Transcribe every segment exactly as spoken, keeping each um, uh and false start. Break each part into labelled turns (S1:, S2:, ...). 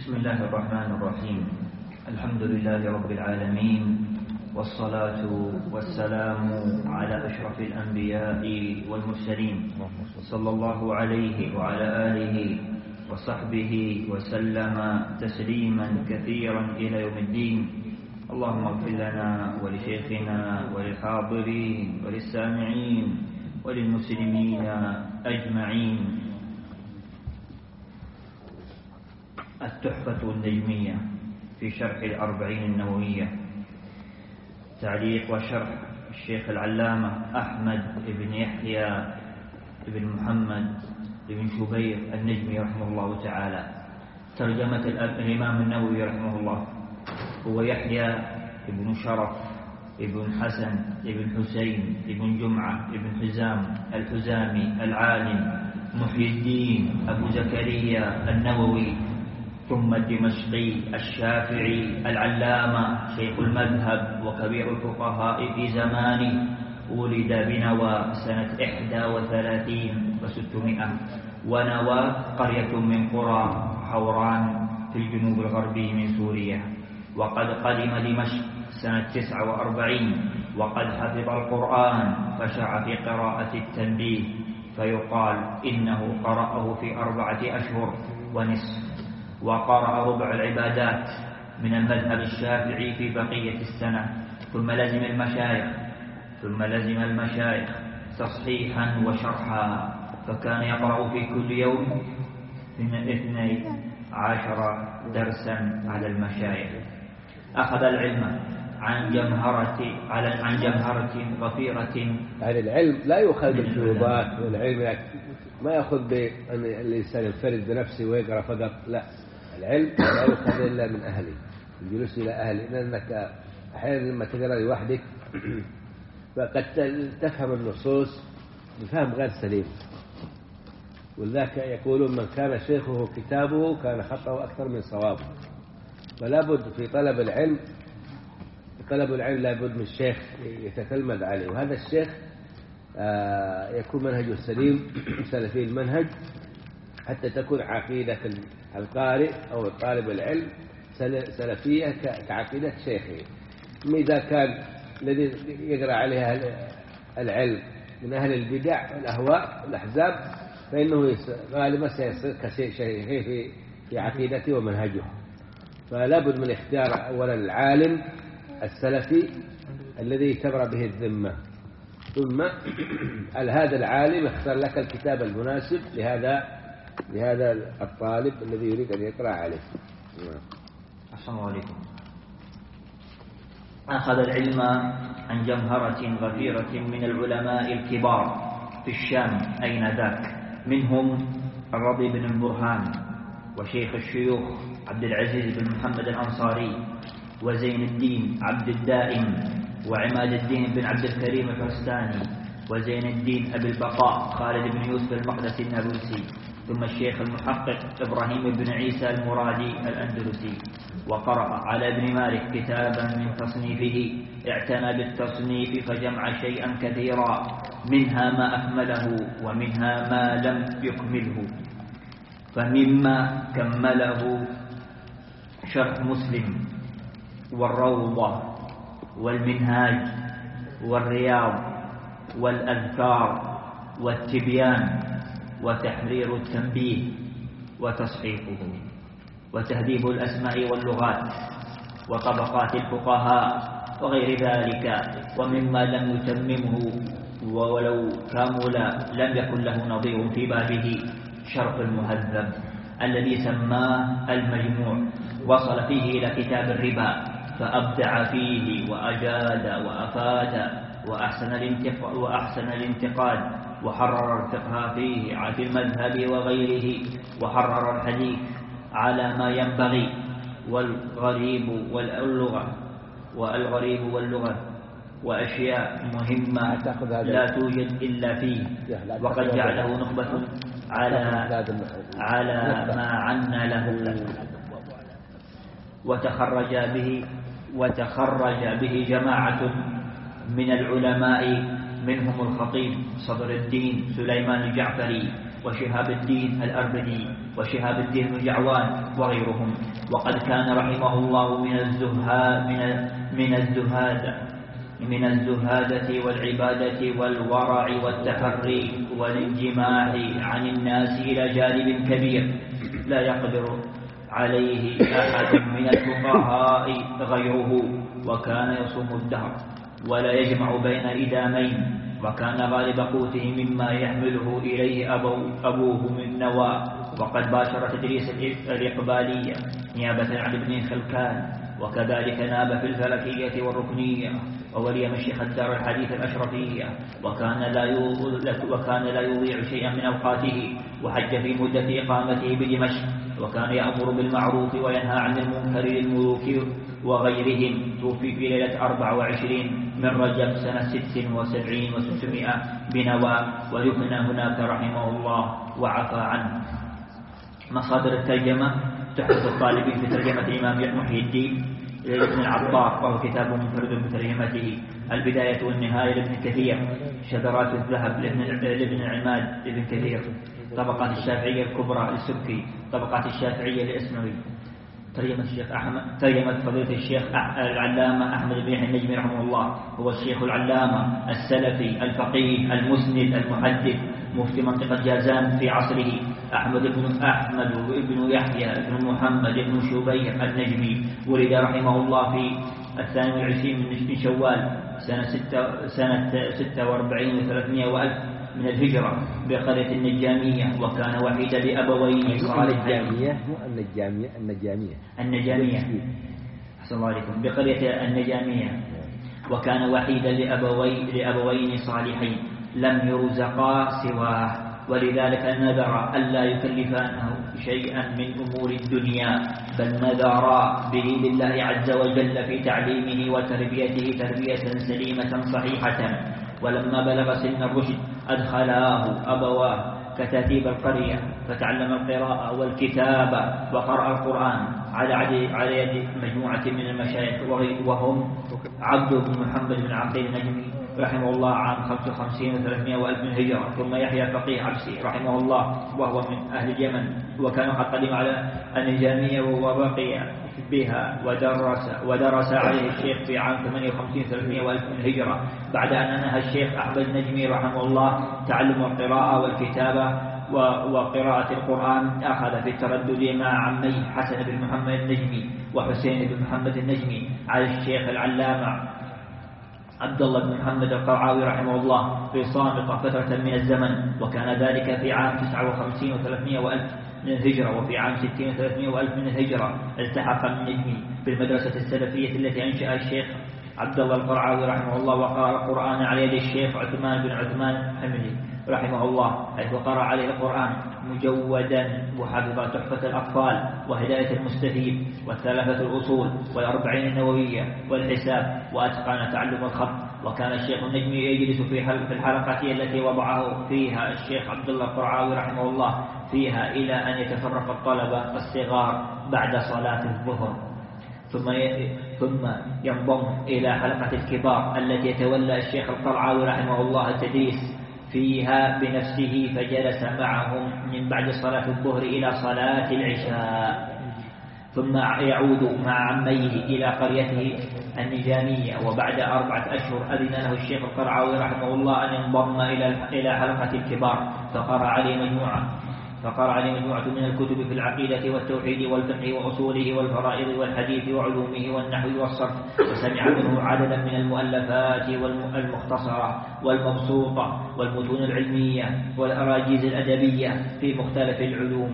S1: بسم الله الرحمن الرحيم. الحمد لله رب العالمين، والصلاة والسلام على أشرف الأنبياء والمرسلين، صلى الله عليه وعلى آله وصحبه وسلم تسليما كثيرا إلى يوم الدين. اللهم اغفر لنا ولشيخنا وللحاضرين وللسامعين وللمسلمين أجمعين. التحفة النجمية في شرح الأربعين النووية، تعليق وشرح الشيخ العلامة أحمد بن يحيى بن محمد بن شبير النجمي رحمه الله تعالى. ترجمة الإمام النووي رحمه الله هو يحيى بن شرف ابن حسن ابن حسين ابن جمعة ابن حزام الحزامي العالم محي الدين أبو زكريا النووي، ثم الدمشقي الشافعي العلامة شيخ المذهب وكبير الفقهاء في زمانه. ولد بنوى سنة إحدى وثلاثين وستمائة، ونوى قرية من قرى حوران في الجنوب الغربي من سوريا. وقد قدم دمشق سنة تسع وأربعين، وقد حفظ القرآن فشع في قراءة التنبيه، فيقال إنه قرأه في أربعة أشهر ونصف، وقرأ ربع العبادات من المذهب الشافعي في بقية السنة. ثم لزم المشايخ ثم لزم المشايخ تصحيحا وشرحا، فكان يقرأ في كل يوم من اثني عشر درسا على المشايخ. أخذ العلم عن جمهرة على عن جمهرة غفيرة.
S2: يعني العلم لا يؤخذ بالشروبات، والعلم ما يأخذ بأن الإنسان ينفرد بنفسه ويقرأ فقط، لا، العلم لا يؤخذ إلا من أهله، الجلوس إلى أهله، لأنك أحيانا لما تقرأ لوحدك فقد تفهم النصوص بفهم غير سليم، ولذلك يقولون من كان شيخه كتابه كان خطأه أكثر من صوابه. فلا بد في طلب العلم طلب العلم لا بد من الشيخ يتتلمذ عليه، وهذا الشيخ يكون منهجه سليم سلفي المنهج، حتى تكون عقيدة القارئ أو طالب العلم سلفية كعقيدة شيخه. إذا كان الذي يقرأ عليها العلم من أهل البدع والأهواء والأحزاب، فإنه غالبا سيصير كشيخه في في عقيدته ومنهجه. فلا بد من اختيار أولا العالم السلفي الذي تبرأ به الذمة، ثم هذا العالم اختار لك الكتاب المناسب لهذا لهذا الطالب الذي يريد أن يقرأ عليه.
S1: السلام عليكم. أخذ العلم عن جمهرة غفيرة من العلماء الكبار في الشام أين ذاك، منهم الرضي بن البرهان، وشيخ الشيوخ عبد العزيز بن محمد الأنصاري، وزين الدين عبد الدائم، وعماد الدين بن عبد الكريم الفرستاني، وزين الدين أبي البقاء خالد بن يوسف المقدسي النابلسي، ثم الشيخ المحقق إبراهيم بن عيسى المرادي الأندلسي. وقرأ على ابن مالك كتابا من تصنيفه، اعتنى بالتصنيف فجمع شيئا كثيرا، منها ما أكمله ومنها ما لم يكمله. فمما كمله شرح مسلم والروضة والمنهاج والرياض والأذكار والتبيان وتحرير التنبيه وتصحيحه وتهذيب الأسماء واللغات وطبقات الفقهاء وغير ذلك. ومما لم يتممه ولو كامل لم يكن له نظير في بابه شرح المهذب الذي سماه المجموع. وصل فيه إلى كتاب الربا فأبدع فيه وأجاد وأفاد وأحسن الانتقاد, وأحسن الانتقاد وحرر الفقه فيه في المذهب وغيره، وحرر الحديث على ما ينبغي، والغريب واللغة والغريب واللغة وأشياء مهمة لا توجد إلا فيه. وقد جعله نخبة على على ما عنا له، وتخرج به وتخرج به جماعة من العلماء، منهم الخطيب صدر الدين سليمان الجعفري، وشهاب الدين الأربدي وشهاب الدين بن جعوان وغيرهم. وقد كان رحمه الله من الزهاد من من الزهاد من الزهادة والعبادة والورع والتحري والانجماع عن الناس إلى جانب كبير لا يقدر عليه أحد من الفقهاء غيره، وكان يصوم الدهر ولا يجمع بين إدامين، وكان غالب قوته مما يحمله إليه أبو أبوه من نوى. وقد باشر تدريس الإقبالية نيابة عن ابن خلكان، وكذلك ناب في الفلكية والركنية وولي مشيخ الدار الحديث الأشرفية، وكان لا وكان لا يضيع شيئا من أوقاته، وحج في مدة إقامته بدمشق، وكان يأمر بالمعروف وينهى عن المنكر للملوك وغيرهم. توفي في ليلة أربع وعشرين من رجب سنة ست وسبعين وستمائة بنوى، ودفن هناك رحمه الله وعفى عنه. مصادر الترجمة: تحفة الطالبين في ترجمة الإمام محي الدين لابن العطار، وهو كتاب منفرد بترجمته. البداية والنهاية لابن كثير. شذرات الذهب لابن عماد لابن كثير. طبقات الشافعية الكبرى للسبكي. طبقات الشافعية للإسموي. ترجمة الشيخ أحمد ترجمة فضيلة الشيخ العلامة أحمد بن يحيى النجمي رحمه الله، هو الشيخ العلامة السلفي الفقيه المسند المحدث مفتي منطقة جازان في عصره، أحمد بن أحمد بن يحيى بن محمد بن شبير النجمي. ولد رحمه الله في الثاني والعشرين من شوال سنة ستة سنة ستة وأربعين وثلاثمائة وألف من الهجرة بقرية النجامية، وكان وحيدا لأبوين صالحين.
S2: النجامية مو النجامية النجامية
S1: النجامية أحسن الله عليكم بقرية النجامية، وكان وحيدا لأبوين لأبوين صالحين لم يرزقا سواه، ولذلك نذر ألا يكلفانه شيئا من أمور الدنيا، بل نذر به لله عز وجل في تعليمه وتربيته تربية سليمة صحيحة. ولما بلغ سن الرشد أدخلاه أبواه كتاتيب القرية، فتعلم القراءة والكتابة وقرأ القرآن على يد مجموعة من المشايخ، وهم عبد بن محمد بن عقيل النجمي رحمه الله عام خمسة وخمسين وثلاثمائة وألف من الهجرة، ثم يحيى فقيه عبسي رحمه الله وهو من أهل اليمن، وكان قد قدم على النجامية وبقي بها ودرس ودرس عليه الشيخ في عام ثمانية وخمسين وثلاثمائة وألف من الهجرة، بعد أن أنهى الشيخ أحمد النجمي رحمه الله تعلم القراءة والكتابة وقراءة القرآن. أخذ في التردد مع عميه حسن بن محمد النجمي وحسين بن محمد النجمي على الشيخ العلامة عبد الله بن محمد القرعاوي رحمه الله في صامتة فترة من الزمن، وكان ذلك في عام تسعة وخمسين وثلاثمائة وألف من الهجرة. وفي عام ستين وثلاثمائة وألف من الهجرة التحق النجمي بالمدرسة السلفية التي أنشأ الشيخ عبد الله القرعاوي رحمه الله، وقرأ القرآن على يد الشيخ عثمان بن عثمان حمدي رحمه الله، حيث قرأ عليه القرآن مجودا، وحفظ تحفة الأطفال وهداية المستفيد والثلاثة الأصول والأربعين النووية والحساب، وأتقن تعلم الخط. وكان الشيخ النجمي يجلس في الحلقة التي وضعه فيها الشيخ عبد الله القرعاوي رحمه الله فيها إلى أن يتفرق الطلبة الصغار بعد صلاة الظهر، ثم ثم ينضم إلى حلقة الكبار التي يتولى الشيخ القرعاوي رحمه الله التدريس فيها بنفسه، فجلس معهم من بعد صلاة الظهر إلى صلاة العشاء، ثم يعود مع عميه إلى قريته النجامية. وبعد أربعة أشهر أذن له الشيخ القرعاوي رحمه الله أن ينضم إلى حلقة الكبار، فقرأ عليه مجموعة فقرأ عليه مجموعة من الكتب في العقيدة والتوحيد والفقه وأصوله والفرائض والحديث وعلومه والنحو والصرف، وسمع منه عددا من المؤلفات والمختصرة والمبسوطة والمتون العلمية والأراجيز الأدبية في مختلف العلوم،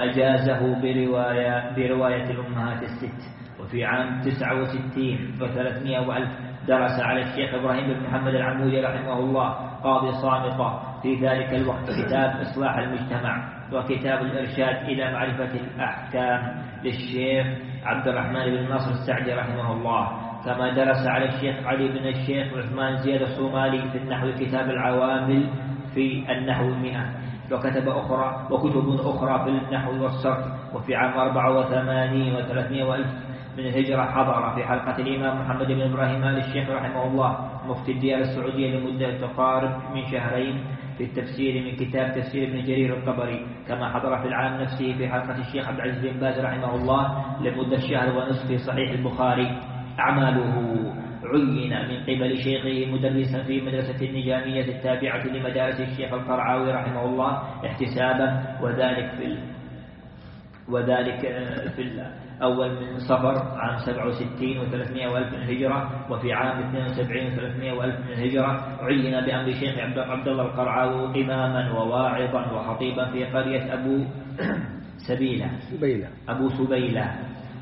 S1: وأجازه برواية, برواية الأمهات الست. وفي عام تسعة وستين وثلاثمائة وألف درس على الشيخ إبراهيم بن محمد العمودي رحمه الله قاضي صامتة في ذلك الوقت كتاب إصلاح المجتمع وكتاب الإرشاد إلى معرفة الأحكام للشيخ عبد الرحمن بن ناصر السعدي رحمه الله. كما درس على الشيخ علي بن الشيخ عثمان زياد الصومالي في النحو كتاب العوامل في النحو المئة، وكتب أخرى وكتب أخرى في النحو والصرف. وفي عام أربعة وثمانين وثلاثمائة وألف من الهجرة حضر في حلقة الإمام محمد بن إبراهيم آل الشيخ رحمه الله مفتي الديار السعودية لمدة تقارب من شهرين في التفسير من كتاب تفسير ابن جرير الطبري، كما حضر في العام نفسه في حلقة الشيخ عبد العزيز بن باز رحمه الله لمدة شهر ونصف في صحيح البخاري. أعماله: عين من قبل شيخه مدرسا في مدرسة النجامية التابعة لمدارس الشيخ القرعاوي رحمه الله احتسابا، وذلك في ال... وذلك في الأول من صفر عام سبعة وستين وثلاثمائة وألف من الهجرة، وفي عام اثنين وسبعين وثلاثمائة وألف من الهجرة. عين بأمر شيخ عبد الله القرعاوي إماما وواعظا وخطيبا في قرية أبو سبيلة
S2: سبيلة
S1: أبو سبيلة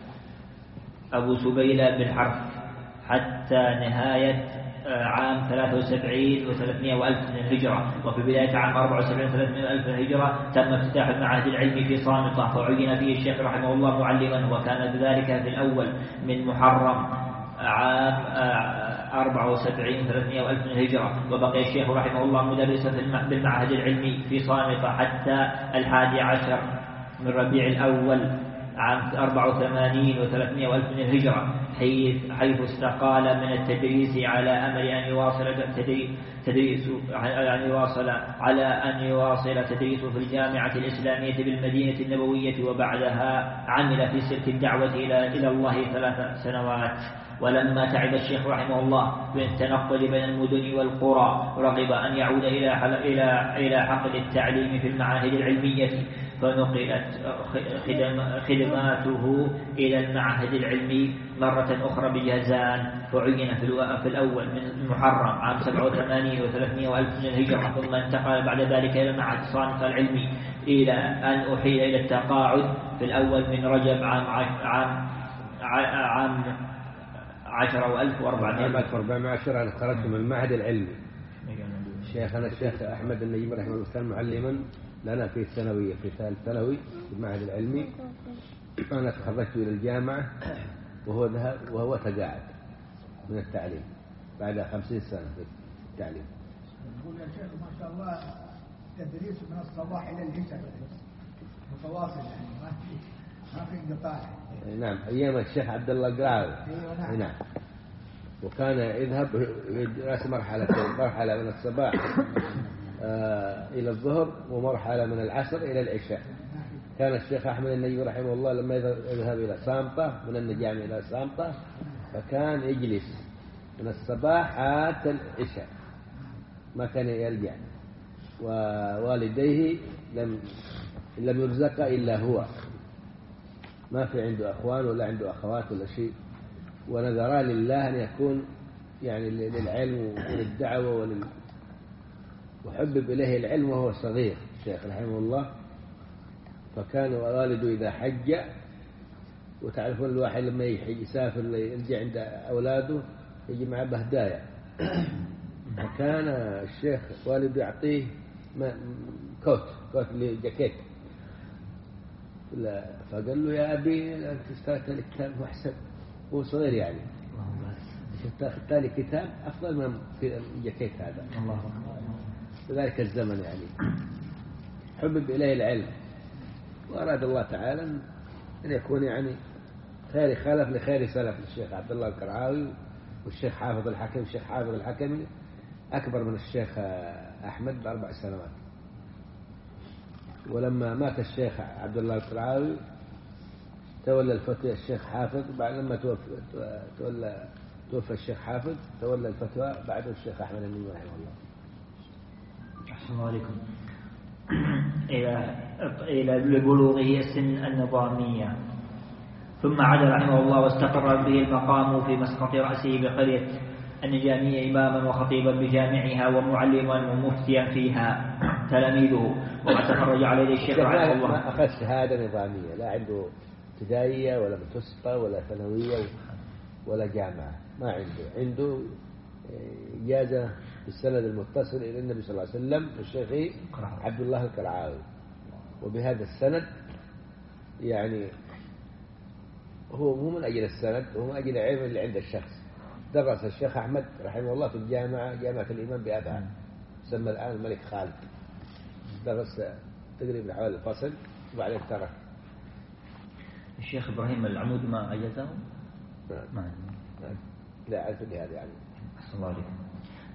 S1: أبو سبيلة بالحرف حتى نهاية عام ثلاثة وسبعين وثلاثمائة وألف من الهجرة. وفي بداية عام أربعة وسبعين وثلاثمائة ألف من الهجرة تم افتتاح المعهد العلمي في صامتة، فعين فيه الشيخ رحمه الله معلما، وكان ذلك في الأول من محرم عام أربعة وسبعين وثلاثمائة ألف من الهجرة. وبقي الشيخ رحمه الله مدرسا بالمعهد العلمي في صامتة حتى الحادي عشر من ربيع الأول عام أربعة وثمانين وثلاثمائة وألف من الهجرة، حيث حيث استقال من التدريس على أمل أن يواصل تدريس أن يواصل على أن يواصل تدريسه في الجامعة الإسلامية بالمدينة النبوية، وبعدها عمل في سلك الدعوة إلى إلى الله ثلاث سنوات. ولما تعب الشيخ رحمه الله بالتنقل بين المدن والقرى رغب أن يعود إلى إلى إلى حقل التعليم في المعاهد العلمية، فنقلت خدماته إلى المعهد العلمي مرة أخرى بجازان، فعين في الأول من محرم عام سبعة وثمانين وثلاثمائة وألف من الهجرة، ثم انتقل بعد ذلك إلى معهد صامتة العلمي إلى أن أحيل إلى التقاعد في الأول من رجب عام عام عام عشرة وألف
S2: وأربعمائة عشر. أنا خرجت من المعهد العلمي. شيخنا الشيخ أحمد النجيم رحمه الله كان معلما لنا في الثانوية في ثالث ثانوي في المعهد العلمي. أنا تخرجت إلى الجامعة وهو ذهب وهو تقاعد من التعليم بعد خمسين سنة في التعليم.
S3: يقول يا شيخ ما شاء الله تدريس من الصباح إلى العشاء متواصل، يعني ما في ما في انقطاع.
S2: نعم، أيام الشيخ عبد الله القرعاوي.
S3: أيوة نعم.
S2: نعم. وكان يذهب يدرس مرحلة مرحلة من الصباح آه إلى الظهر، ومرحلة من العصر إلى العشاء. كان الشيخ أحمد النجيم رحمه الله لما يذهب إلى صامتة من النجامي إلى صامتة فكان يجلس من الصباح حتى العشاء، ما كان يرجع. ووالديه لم لم يرزق إلا هو، ما في عنده أخوان ولا عنده أخوات ولا شيء، ونذرا لله أن يكون يعني للعلم وللدعوة ولل وحبب إليه العلم وهو صغير الشيخ رحمه الله. فكان والده إذا حج، وتعرفون الواحد لما يسافر يرجع عند أولاده يجي معه بهدايا، فكان الشيخ والده يعطيه كوت كوت جاكيت. فقال له يا أبي أنت اشتريت لي كتاب محسن، هو صغير يعني، اشتريت لي كتاب أفضل من الجاكيت هذا.
S1: الله
S2: في ذلك الزمن يعني حبب إليه العلم، وأراد الله تعالى أن يكون يعني خير خلف لخير سلف. الشيخ عبد الله القرعاوي والشيخ حافظ الحكم الشيخ حافظ الحكمي أكبر من الشيخ أحمد بأربع سنوات. ولما مات الشيخ عبد الله القرعاوي تولى الفتوى الشيخ حافظ، بعد لما توفى تولى توفى الشيخ حافظ تولى الفتوى بعد الشيخ أحمد النجيم رحمه الله.
S1: أحسن الله عليكم. إلى إلى لبلوغه السن النظامية، ثم عاد رحمه الله واستقر به المقام في مسقط رأسه بقرية النجامية إماما وخطيبا بجامعها ومعلما ومفتيا فيها تلاميذه. وقد تخرج عليه الشيخ رحمه الله.
S2: ما أخذ شهادة نظامية، لا عنده ابتدائية ولا متوسطة ولا ثانوية ولا جامعة، ما عنده عنده إجازة بالسند المتصل إلى النبي صلى الله عليه وسلم الشيخ عبد الله القرعاوي. وبهذا السند يعني هو مو من أجل السند، هو من أجل العلم اللي عند الشخص. درس الشيخ أحمد رحمه الله في الجامعة جامعة الإمام بأبها تسمى الآن الملك خالد، درس تقريبا حوالي الفصل وبعدين ترك.
S1: الشيخ إبراهيم العمود ما أجازه؟
S2: ما لا أعرف بهذا يعني.
S1: أحسن الله عليكم.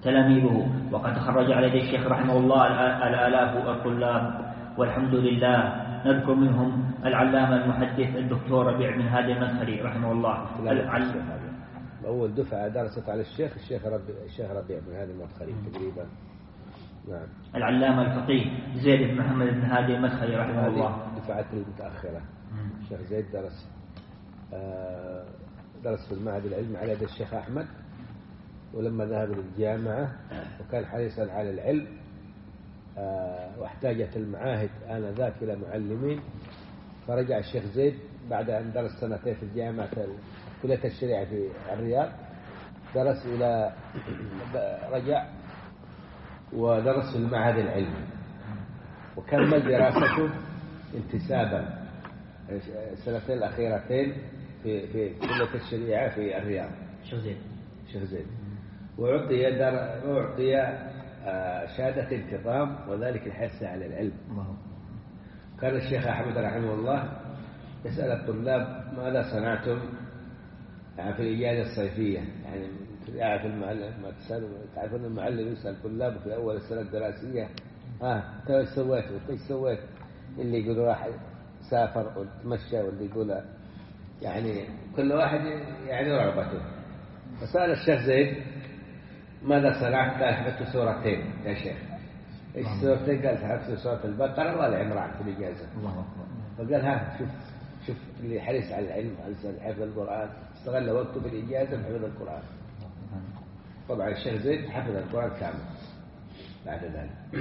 S1: تلاميذه، وقد تخرج على يد الشيخ رحمه الله الآلاف الطلاب والحمد لله. نذكر منهم العلامة المحدث الدكتور ربيع بن هادي المدخلي رحمه الله.
S2: أول دفعة درست على الشيخ الشيخ ربيع الشيخ ربيع بن هادي المدخلي تقريبا. نعم.
S1: العلامة الفقيه زيد بن محمد بن هادي المدخلي رحمه الله.
S2: دفعة المتأخرة. الشيخ زيد درس درس في المعهد العلمي على يد الشيخ أحمد، ولما ذهب للجامعة وكان حريصا على العلم واحتاجت المعاهد آنذاك إلى معلمين، فرجع الشيخ زيد بعد أن درس سنتين في الجامعة كلية الشريعة في الرياض، درس إلى رجع ودرس في المعهد العلمي، وكمل دراسته انتسابا السنتين الأخيرتين في في كلية الشريعة في الرياض.
S1: شيخ زيد
S2: شيخ زيد وأعطي در وأعطي شهادة انتظام، وذلك الحرص على العلم. كان الشيخ أحمد رحمه الله يسأل الطلاب ماذا صنعتم يعني في الإجازة الصيفية، يعني يعرف المعلم ما تسأل تعرفون المعلم يسأل الطلاب في أول السنة الدراسية ها آه. ايش سويت ايش سويت، اللي يقول واحد سافر وتمشى، واللي يقول يعني كل واحد يعني رغبته. فسأل الشيخ زيد ماذا صنعت؟ قال حفظت سورتين يا شيخ. ايش سورتين؟ قال حفظت سورة البقرة والعمران في الإجازة. فقال ها شوف شوف اللي حريص على العلم على حفظ القرآن استغل وقته في الإجازة بحفظ القرآن. طبعا الشيخ زيد حفظ القرآن كامل بعد ذلك.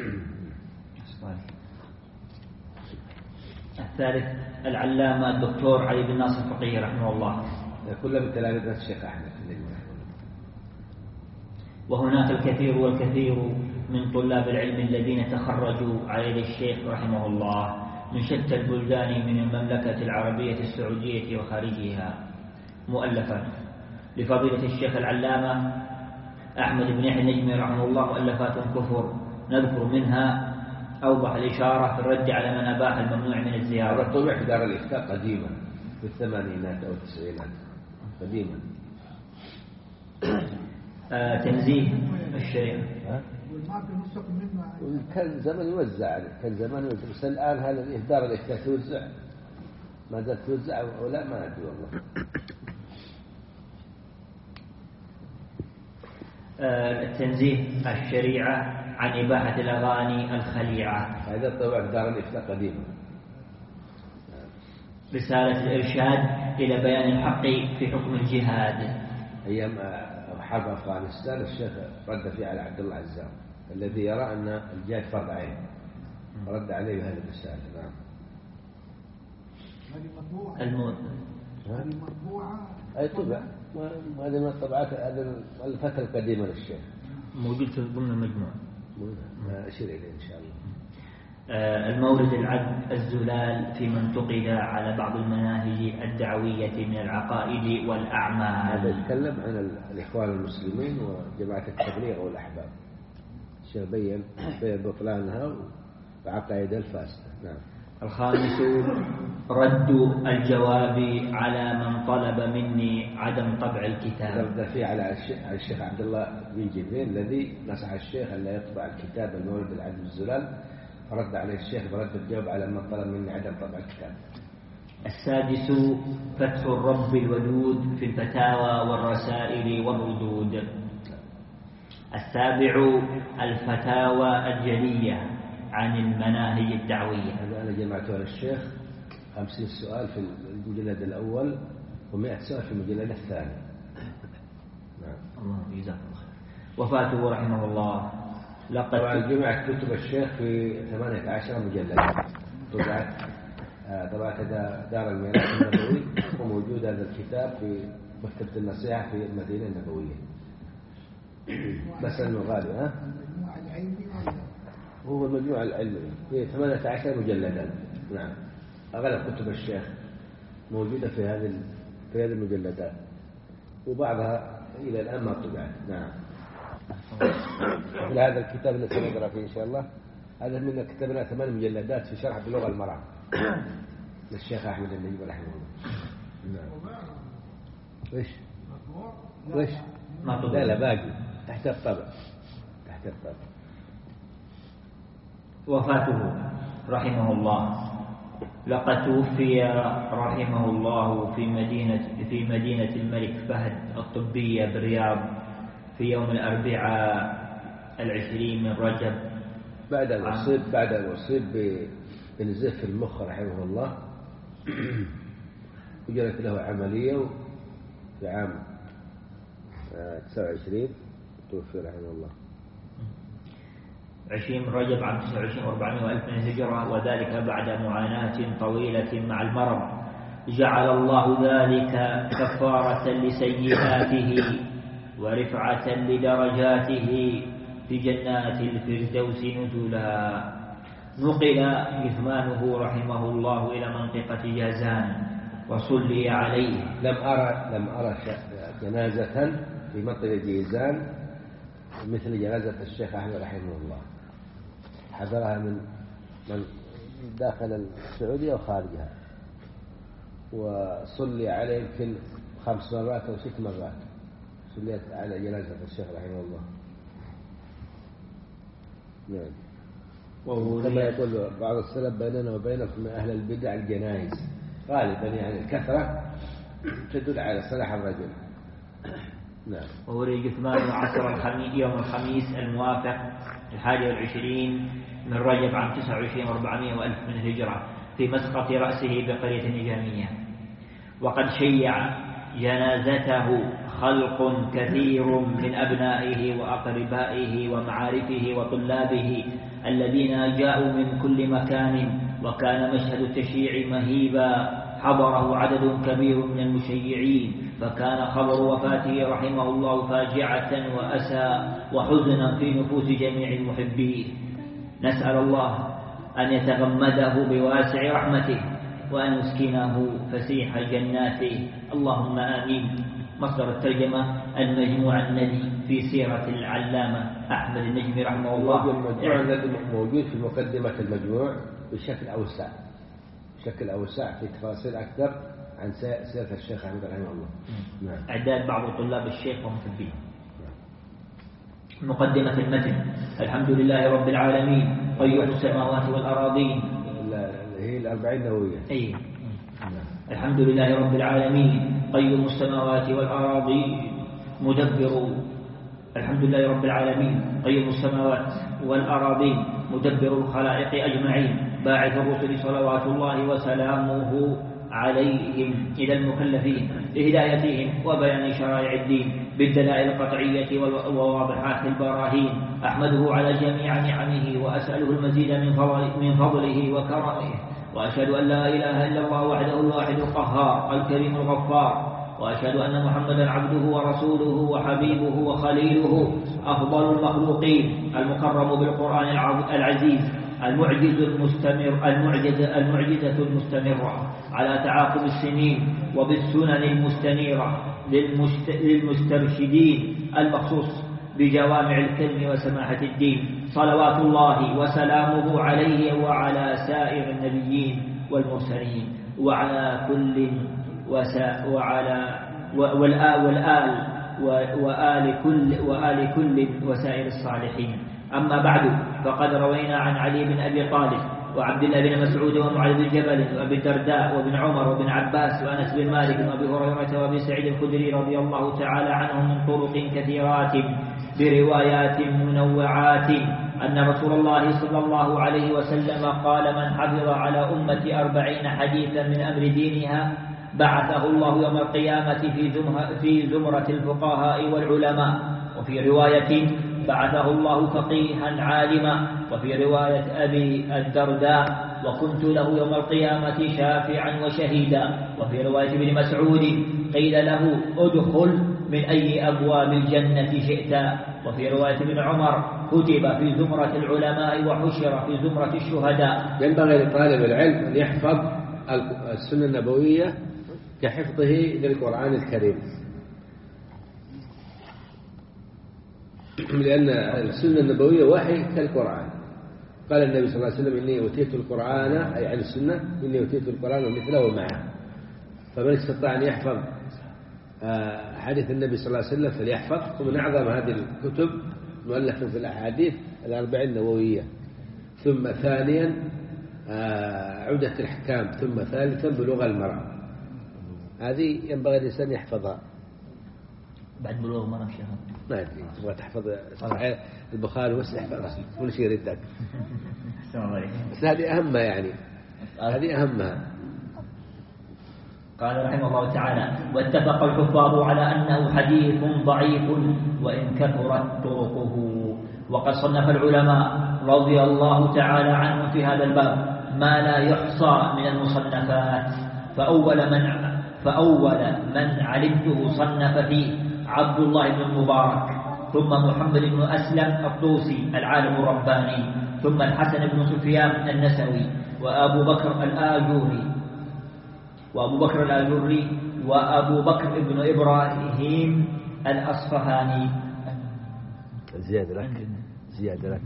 S1: الثالث العلامة الدكتور علي بن ناصر الفقيه رحمه الله،
S2: كل من تلاميذ الشيخ أحمد.
S1: وهناك الكثير والكثير من طلاب العلم الذين تخرجوا على يد الشيخ رحمه الله من شتى البلدان من المملكة العربية السعودية وخارجها، مؤلفات لفضيلة الشيخ العلامة أحمد بن يحيى النجمي رحمه الله، مؤلفات كفر نذكر منها أوضح الإشارة في الرد على من أباح الممنوع من الزيارة.
S2: هذا طبع في دار الإفتاء قديما في الثمانينات أو التسعينات قديما.
S1: آه تنزيه الشريعة
S2: كان زمان يوزع، كان زمان يوزع، بس الآن هذا دار الإفتاء توزع ما زالت توزع أو لا ما أدري والله.
S1: التنزيه الشريعة عن إباحة الأغاني الخليعة،
S2: هذا طبعا دار الإفتاء قديما.
S1: رسالة الإرشاد إلى بيان الحق في حكم الجهاد.
S2: أيام حرب أفغانستان الشيخ رد فيه على عبد الله عزام الذي يرى أن الجهاد فرض عين، رد عليه بهذه الرسالة. نعم.
S1: الموت
S3: هذه مطبوعة
S2: أي طبع، هذه من الطبعات، هذه الفترة القديمة للشيخ،
S1: موجود في ضمن المجموعة.
S2: أشير إليه إن شاء الله.
S1: المورد العذب الزلال في من انتقد على بعض المناهج الدعوية من العقائد والأعمال.
S2: هذا يتكلم عن الإخوان المسلمين وجماعة التبليغ والأحباب. الشيخ بين بين بطلانها وعقائد الفاسدة. نعم.
S1: الخامس رد الجواب على من طلب مني عدم طبع الكتاب.
S2: رد فيه على الشيخ عبد الله بن جبريل الذي نصح الشيخ أن لا يطبع الكتاب المورد العذب الزلال، فرد عليه الشيخ برد الجواب على من طلب مني عدم طبع الكتاب.
S1: السادس فتح الرب الودود في الفتاوى والرسائل والردود. السابع الفتاوى الجلية عن المناهج الدعوية.
S2: هذا أنا جمعته للشيخ خمسين سؤال في المجلد الأول ومئة سؤال في المجلد الثاني.
S1: نعم. الله يجزاك الله خير. وفاته رحمه الله لقد
S2: طبعا جمعت كتب الشيخ في ثمانية عشر مجلدا، طبعت طبعت دار الميراث النبوي، وموجود هذا الكتاب في مكتبة النصيحة في المدينة النبوية. بس انه غالي. ها
S3: المجموعة العلمية
S2: هو المجموعة العلمية في ثمانية عشر مجلدا. نعم. أغلب كتب الشيخ موجودة في هذه في هذه المجلدات، وبعضها إلى الآن ما طبعت. نعم. مثل هذا الكتاب الذي سنقرأ فيه إن شاء الله، هذا من كتبنا ثمان مجلدات في شرح بلوغ المرام للشيخ أحمد النجمي رحمه الله. نعم. وإيش؟ وإيش؟
S1: ما
S2: لا لا باقي تحت الطبع. كثر.
S1: وفاته رحمه الله. لقد توفي رحمه الله في مدينة في مدينة الملك فهد الطبية بالرياض في يوم الأربعاء العشرين من رجب
S2: بعد أن أصيب بعد أن أصيب بنزيف في المخ رحمه الله. وجرت له عملية في عام تسعة وعشرين توفي رحمه الله.
S1: عشرين من رجب عام تسعة وعشرين وأربعمائة وألف من الهجرة، وذلك بعد معاناة طويلة مع المرض جعل الله ذلك كفارة لسيئاته ورفعة لدرجاته في جنات الفردوس نزلا. نقل جثمانه رحمه الله إلى منطقة جازان وصلي عليه.
S2: لم أرى لم أرى جنازة في منطقة جيزان مثل جنازة الشيخ أحمد رحمه الله. حضرها من من داخل السعودية وخارجها، وصلي عليه يمكن خمس مرات أو ست مرات صليت على جنازة الشيخ رحمه الله. نعم. كما يقول بعض السلف بيننا وبينكم من أهل البدع الجنائز، غالبا يعني الكثرة تدل على صلاح الرجل. نعم.
S1: ووري جثمانه عصر الخميس يوم الخميس الموافق الحادي والعشرين من رجب عام تسعة وعشرين وأربعمائة وألف من الهجرة في مسقط رأسه بقرية نجامية. وقد شيع جنازته خلق كثير من أبنائه وأقربائه ومعارفه وطلابه الذين جاءوا من كل مكان، وكان مشهد التشييع مهيبا حضره عدد كبير من المشيعين، فكان خبر وفاته رحمه الله فاجعة وأسى وحزنا في نفوس جميع المحبين. نسأل الله أن يتغمده بواسع رحمته وأن يسكنه فسيح جناته، اللهم آمين. مصدر الترجمة المجموع النبي في سيرة العلامة أحمد النجمي رحمه الله.
S2: المجموع الذي موجود في مقدمة المجموع بشكل أوسع بشكل أوسع في تفاصيل أكثر عن سيرة الشيخ أحمد رحمه الله.
S1: نعم. إعداد بعض طلاب الشيخ ومحبين. مقدمة المتن. الحمد لله رب العالمين قيوم السماوات والأراضين.
S2: هي الأربعين نووية.
S1: أي. الحمد لله رب العالمين قيوم السماوات والأراضين مدبر. الحمد لله رب العالمين قيوم السماوات والأراضين مدبر الخلائق أجمعين، باعث الرسل صلوات الله وسلامه عليهم إلى المكلفين لهدايتهم وبيان شرائع الدين بالدلائل القطعية وواضحات البراهين. أحمده على جميع نعمه وأسأله المزيد من فضله, من فضله وكرمه، وأشهد أن لا إله إلا الله وحده الواحد القهار الكريم الغفار، وأشهد أن محمدا عبده ورسوله وحبيبه وخليله أفضل المخلوقين المكرم بالقرآن العزيز المعجز المستمر المعجزة, المعجزة المستمرة على تعاقب السنين وبالسنن المستنيرة للمست... للمسترشدين المخصوص بجوامع الكلم وسماحة الدين، صلوات الله وسلامه عليه وعلى سائر النبيين والمرسلين وعلى كل وسا... وعلى والآل, والآل وآل كل وآل كل وسائر الصالحين. أما بعد، فقد روينا عن علي بن أبي طالب وعبد الله بن مسعود ومعاذ بن جبل وأبي الدرداء وابن عمر وابن عباس وأنس بن مالك وأبي هريرة وأبي سعيد الخدري رضي الله تعالى عنهم من طرق كثيرات بروايات منوعات أن رسول الله صلى الله عليه وسلم قال: من حفظ على أمتي أربعين حديثا من أمر دينها بعثه الله يوم القيامة في زمرة الفقهاء والعلماء. وفي رواية بعثه الله فقيها عالما. وفي رواية أبي الدرداء: وكنت له يوم القيامة شافعا وشهيدا. وفي رواية ابن مسعود: قيل له: ادخل من أي أبواب الجنة شئت. وفي رواية ابن عمر: كتب في زمرة العلماء وحشر في زمرة الشهداء.
S2: ينبغي لطالب العلم أن يحفظ السنة النبوية كحفظه للقرآن الكريم، لأن السنة النبوية وحي كالقرآن. قال النبي صلى الله عليه وسلم: إني أوتيت القرآن، أي عن السنة، إني أوتيت القرآن ومثله معه. فمن استطاع أن يحفظ حديث النبي صلى الله عليه وسلم فليحفظ. ومن أعظم هذه الكتب مؤلف في الأحاديث الأربعين النووية، ثم ثانيا عودة الأحكام، ثم ثالثا بلوغ المرأة. هذه ينبغي الإنسان يحفظها.
S1: بعد بلوغ المرأة شيخ
S2: ما أدري تبغى تحفظ صحيح البخاري بس يحفظها كل شيء يردك. بس هذه أهمها يعني، هذه أهمها.
S1: قال رحمه الله تعالى: واتفق الحفاظ على أنه حديث ضعيف وإن كثرت طرقه. وقد صنف العلماء رضي الله تعالى عنهم في هذا الباب ما لا يحصى من المصنفات، فأول من فأول من علمته صنف فيه عبد الله بن المبارك، ثم محمد بن أسلم الطوسي العالم الرباني، ثم الحسن بن سفيان النسوي، وأبو بكر الآجوري وأبو بكر الآجوري وأبو بكر بن إبراهيم الأصفهاني.
S2: زيادة لك زيادة لك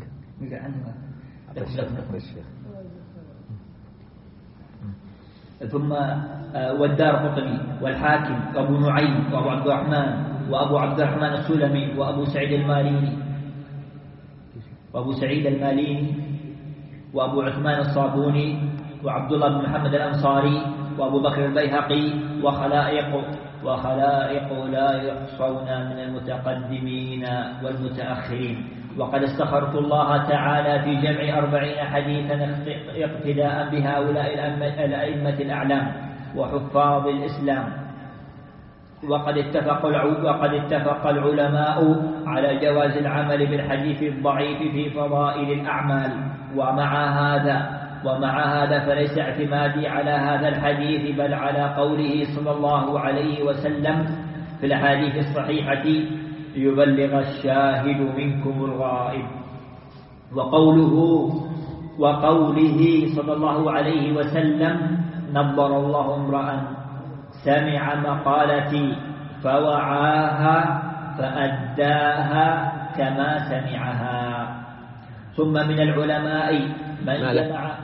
S1: ثم والدار قطني والحاكم وأبو نعيم وأبو عبد الرحمن وأبو عبد الرحمن السلمي وأبو سعيد الماليني وأبو سعيد الماليني وأبو عثمان الصابوني وعبد الله بن محمد الأنصاري وأبو بكر البيهقي وخلائق وخلائق لا يحصون من المتقدمين والمتأخرين. وقد استخرت الله تعالى في جمع أربعين حديثا اقتداء بهؤلاء الأئمة الأعلام وحفاظ الإسلام. وقد اتفق وقد اتفق العلماء على جواز العمل بالحديث الضعيف في فضائل الأعمال. ومع هذا ومع هذا فليس اعتمادي على هذا الحديث بل على قوله صلى الله عليه وسلم في الأحاديث الصحيحة: يبلغ الشاهد منكم الغائب. وقوله وقوله صلى الله عليه وسلم: نظر الله امرأ سمع مقالتي فوعاها فأداها كما سمعها. ثم من العلماء من جمع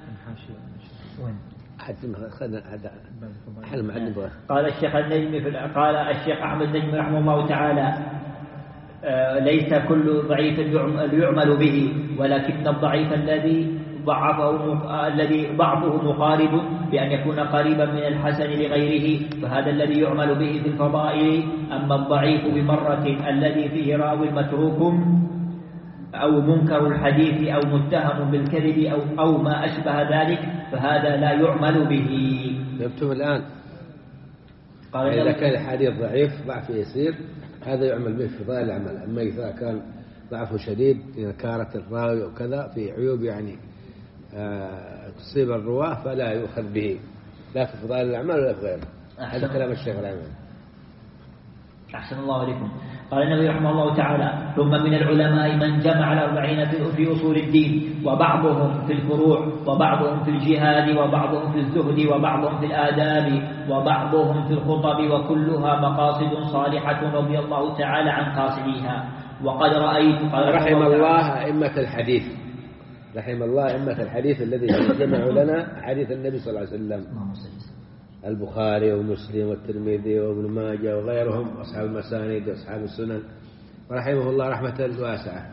S1: قال الشيخ النجمي قال الشيخ أحمد النجمي رحمه الله تعالى: ليس كل ضعيف يعمل به، ولكن الضعيف الذي ضعفه الذي ضعفه مقارب بأن يكون قريبا من الحسن لغيره، فهذا الذي يعمل به في الفضائل. أما الضعيف بمرة الذي فيه راو متروك أو منكر الحديث أو متهم بالكذب أو, أو ما أشبه ذلك فهذا لا يعمل به.
S2: نكتب الآن قال إذا كان الحديث ضعيف ضعف يسير هذا يعمل به في فضائل العمل. أما إذا كان ضعفه شديد كارة الراوي وكذا في عيوب يعني آه تصيب الرواة فلا يؤخذ به لا في فضائل الأعمال ولا في غيره. هذا كلام الشيخ العلماني.
S1: أحسن الله عليكم. قال النبي رحمه الله تعالى: ثم من العلماء من جمع الأربعين في أصول الدين، وبعضهم في الفروع، وبعضهم في الجهاد، وبعضهم في الزهد، وبعضهم في الآداب، وبعضهم في الخطب، وكلها مقاصد صالحة رضي الله تعالى عن قاصديها. وقد رأيت قال
S2: رحم الله أئمة الحديث رحم الله أئمة الحديث الذي جمعوا لنا حديث النبي صلى الله عليه وسلم: البخاري ومسلم والترمذي وابن ماجه وغيرهم أصحاب المسانيد وأصحاب السنن رحمه الله رحمة واسعة.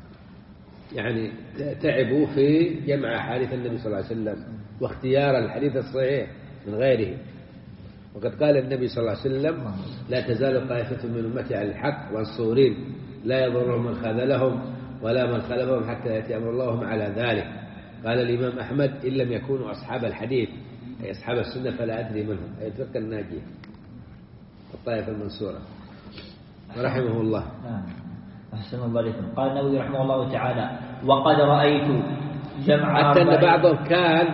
S2: يعني تعبوا في جمع حديث النبي صلى الله عليه وسلم واختيار الحديث الصحيح من غيره. وقد قال النبي صلى الله عليه وسلم: لا تزال طائفة من أمتي على الحق منصورين لا يضرهم من خذلهم ولا من خلفهم حتى يأتي أمر الله على ذلك. قال الإمام أحمد: إن لم يكونوا أصحاب الحديث أي أصحاب السنة فلا أدري منهم، أي الفرقة الناجية الطائفة المنصورة رحمه الله.
S1: أحسن الله عليكم. قال النووي رحمه الله تعالى: وقد رأيت جمع
S2: حتى أن بعضهم كان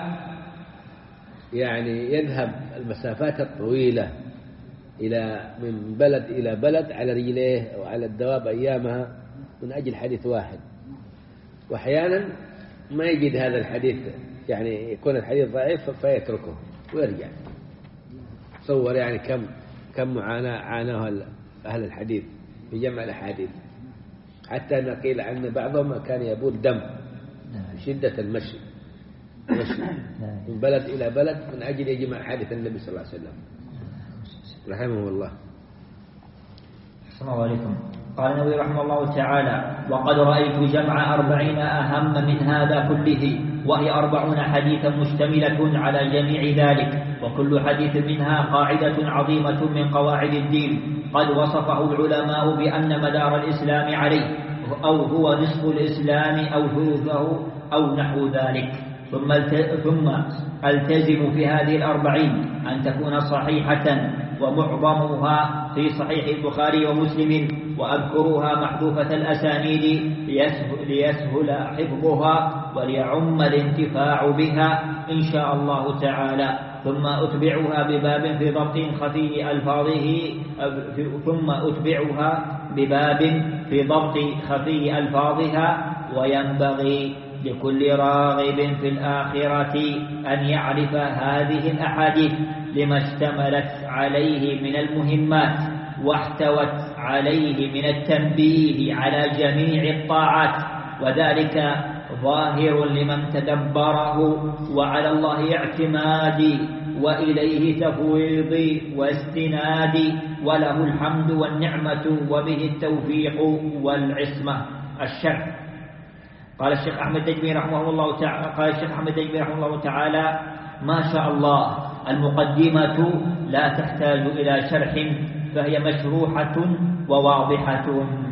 S2: يعني يذهب المسافات الطويلة إلى من بلد إلى بلد على رجليه وعلى الدواب أيامها من أجل حديث واحد، وأحيانا ما يجد هذا الحديث يعني يكون الحديث ضعيف فيتركه ويرجع. تصور يعني كم كم معاناة عاناه أهل الحديث في جمع الأحاديث، حتى أن قيل أن بعضهم كان يبول دم شدة المشي مشي من بلد إلى بلد من أجل يجمع حديث النبي صلى الله عليه وسلم رحمه الله.
S1: السلام عليكم. قال النووي رحمه الله تعالى: وقد رأيت جمع أربعين أهم من هذا كله، وهي أربعون حديثا مشتملة على جميع ذلك، وكل حديث منها قاعدة عظيمة من قواعد الدين قد وصفه العلماء بأن مدار الإسلام عليه، أو هو نصف الإسلام أو ثلثه أو نحو ذلك. ثم ثم التزم في هذه الأربعين أن تكون صحيحة، ومعظمها في صحيح البخاري ومسلم، وأذكرها محذوفة الأسانيد ليسهل حفظها وليعم الانتفاع بها إن شاء الله تعالى. ثم أتبعها بباب في ضبط خفي ألفاظه ثم أتبعها بباب في ضبط خفي ألفاظها وينبغي لكل راغب في الآخرة أن يعرف هذه الأحاديث لما اشتملت عليه من المهمات، واحتوت عليه من التنبيه على جميع الطاعات، وذلك ظاهر لمن تدبره، وعلى الله اعتمادي وإليه تفويضي واستنادي، وله الحمد والنعمة وبه التوفيق والعصمة. الشرح. قال الشيخ أحمد الدجمي رحمه الله تعالى قال الشيخ أحمد الدجمي رحمه الله تعالى: ما شاء الله، المقدمة لا تحتاج إلى شرح، فهي مشروحة وواضحة.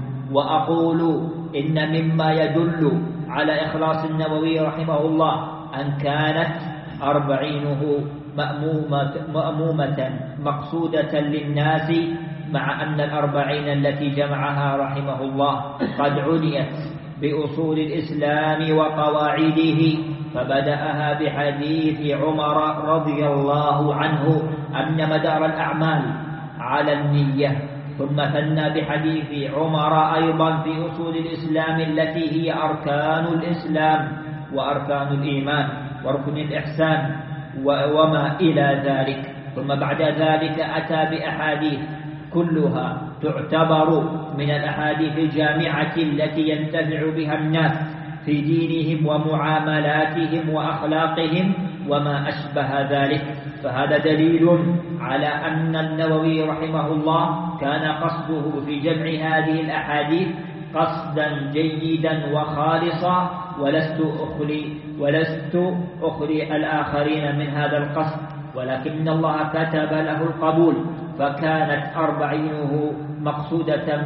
S1: وأقول إن مما يدل على إخلاص النووي رحمه الله أن كانت أربعينه مأمومة, مأمومة مقصودة للناس، مع أن الأربعين التي جمعها رحمه الله قد عنيت بأصول الإسلام وقواعده، فبدأها بحديث عمر رضي الله عنه أن مدار الأعمال على النية، ثم ثنى بحديث عمر أيضا في أصول الإسلام التي هي أركان الإسلام وأركان الإيمان وركن الإحسان وما إلى ذلك. ثم بعد ذلك أتى بأحاديث كلها تعتبر من الأحاديث الجامعة التي ينتفع بها الناس في دينهم ومعاملاتهم وأخلاقهم وما أشبه ذلك. فهذا دليل على أن النووي رحمه الله كان قصده في جمع هذه الأحاديث قصدا جيدا وخالصا، ولست أخلي, ولست أخلي الآخرين من هذا القصد، ولكن الله كتب له القبول، فكانت أربعينه مقصودة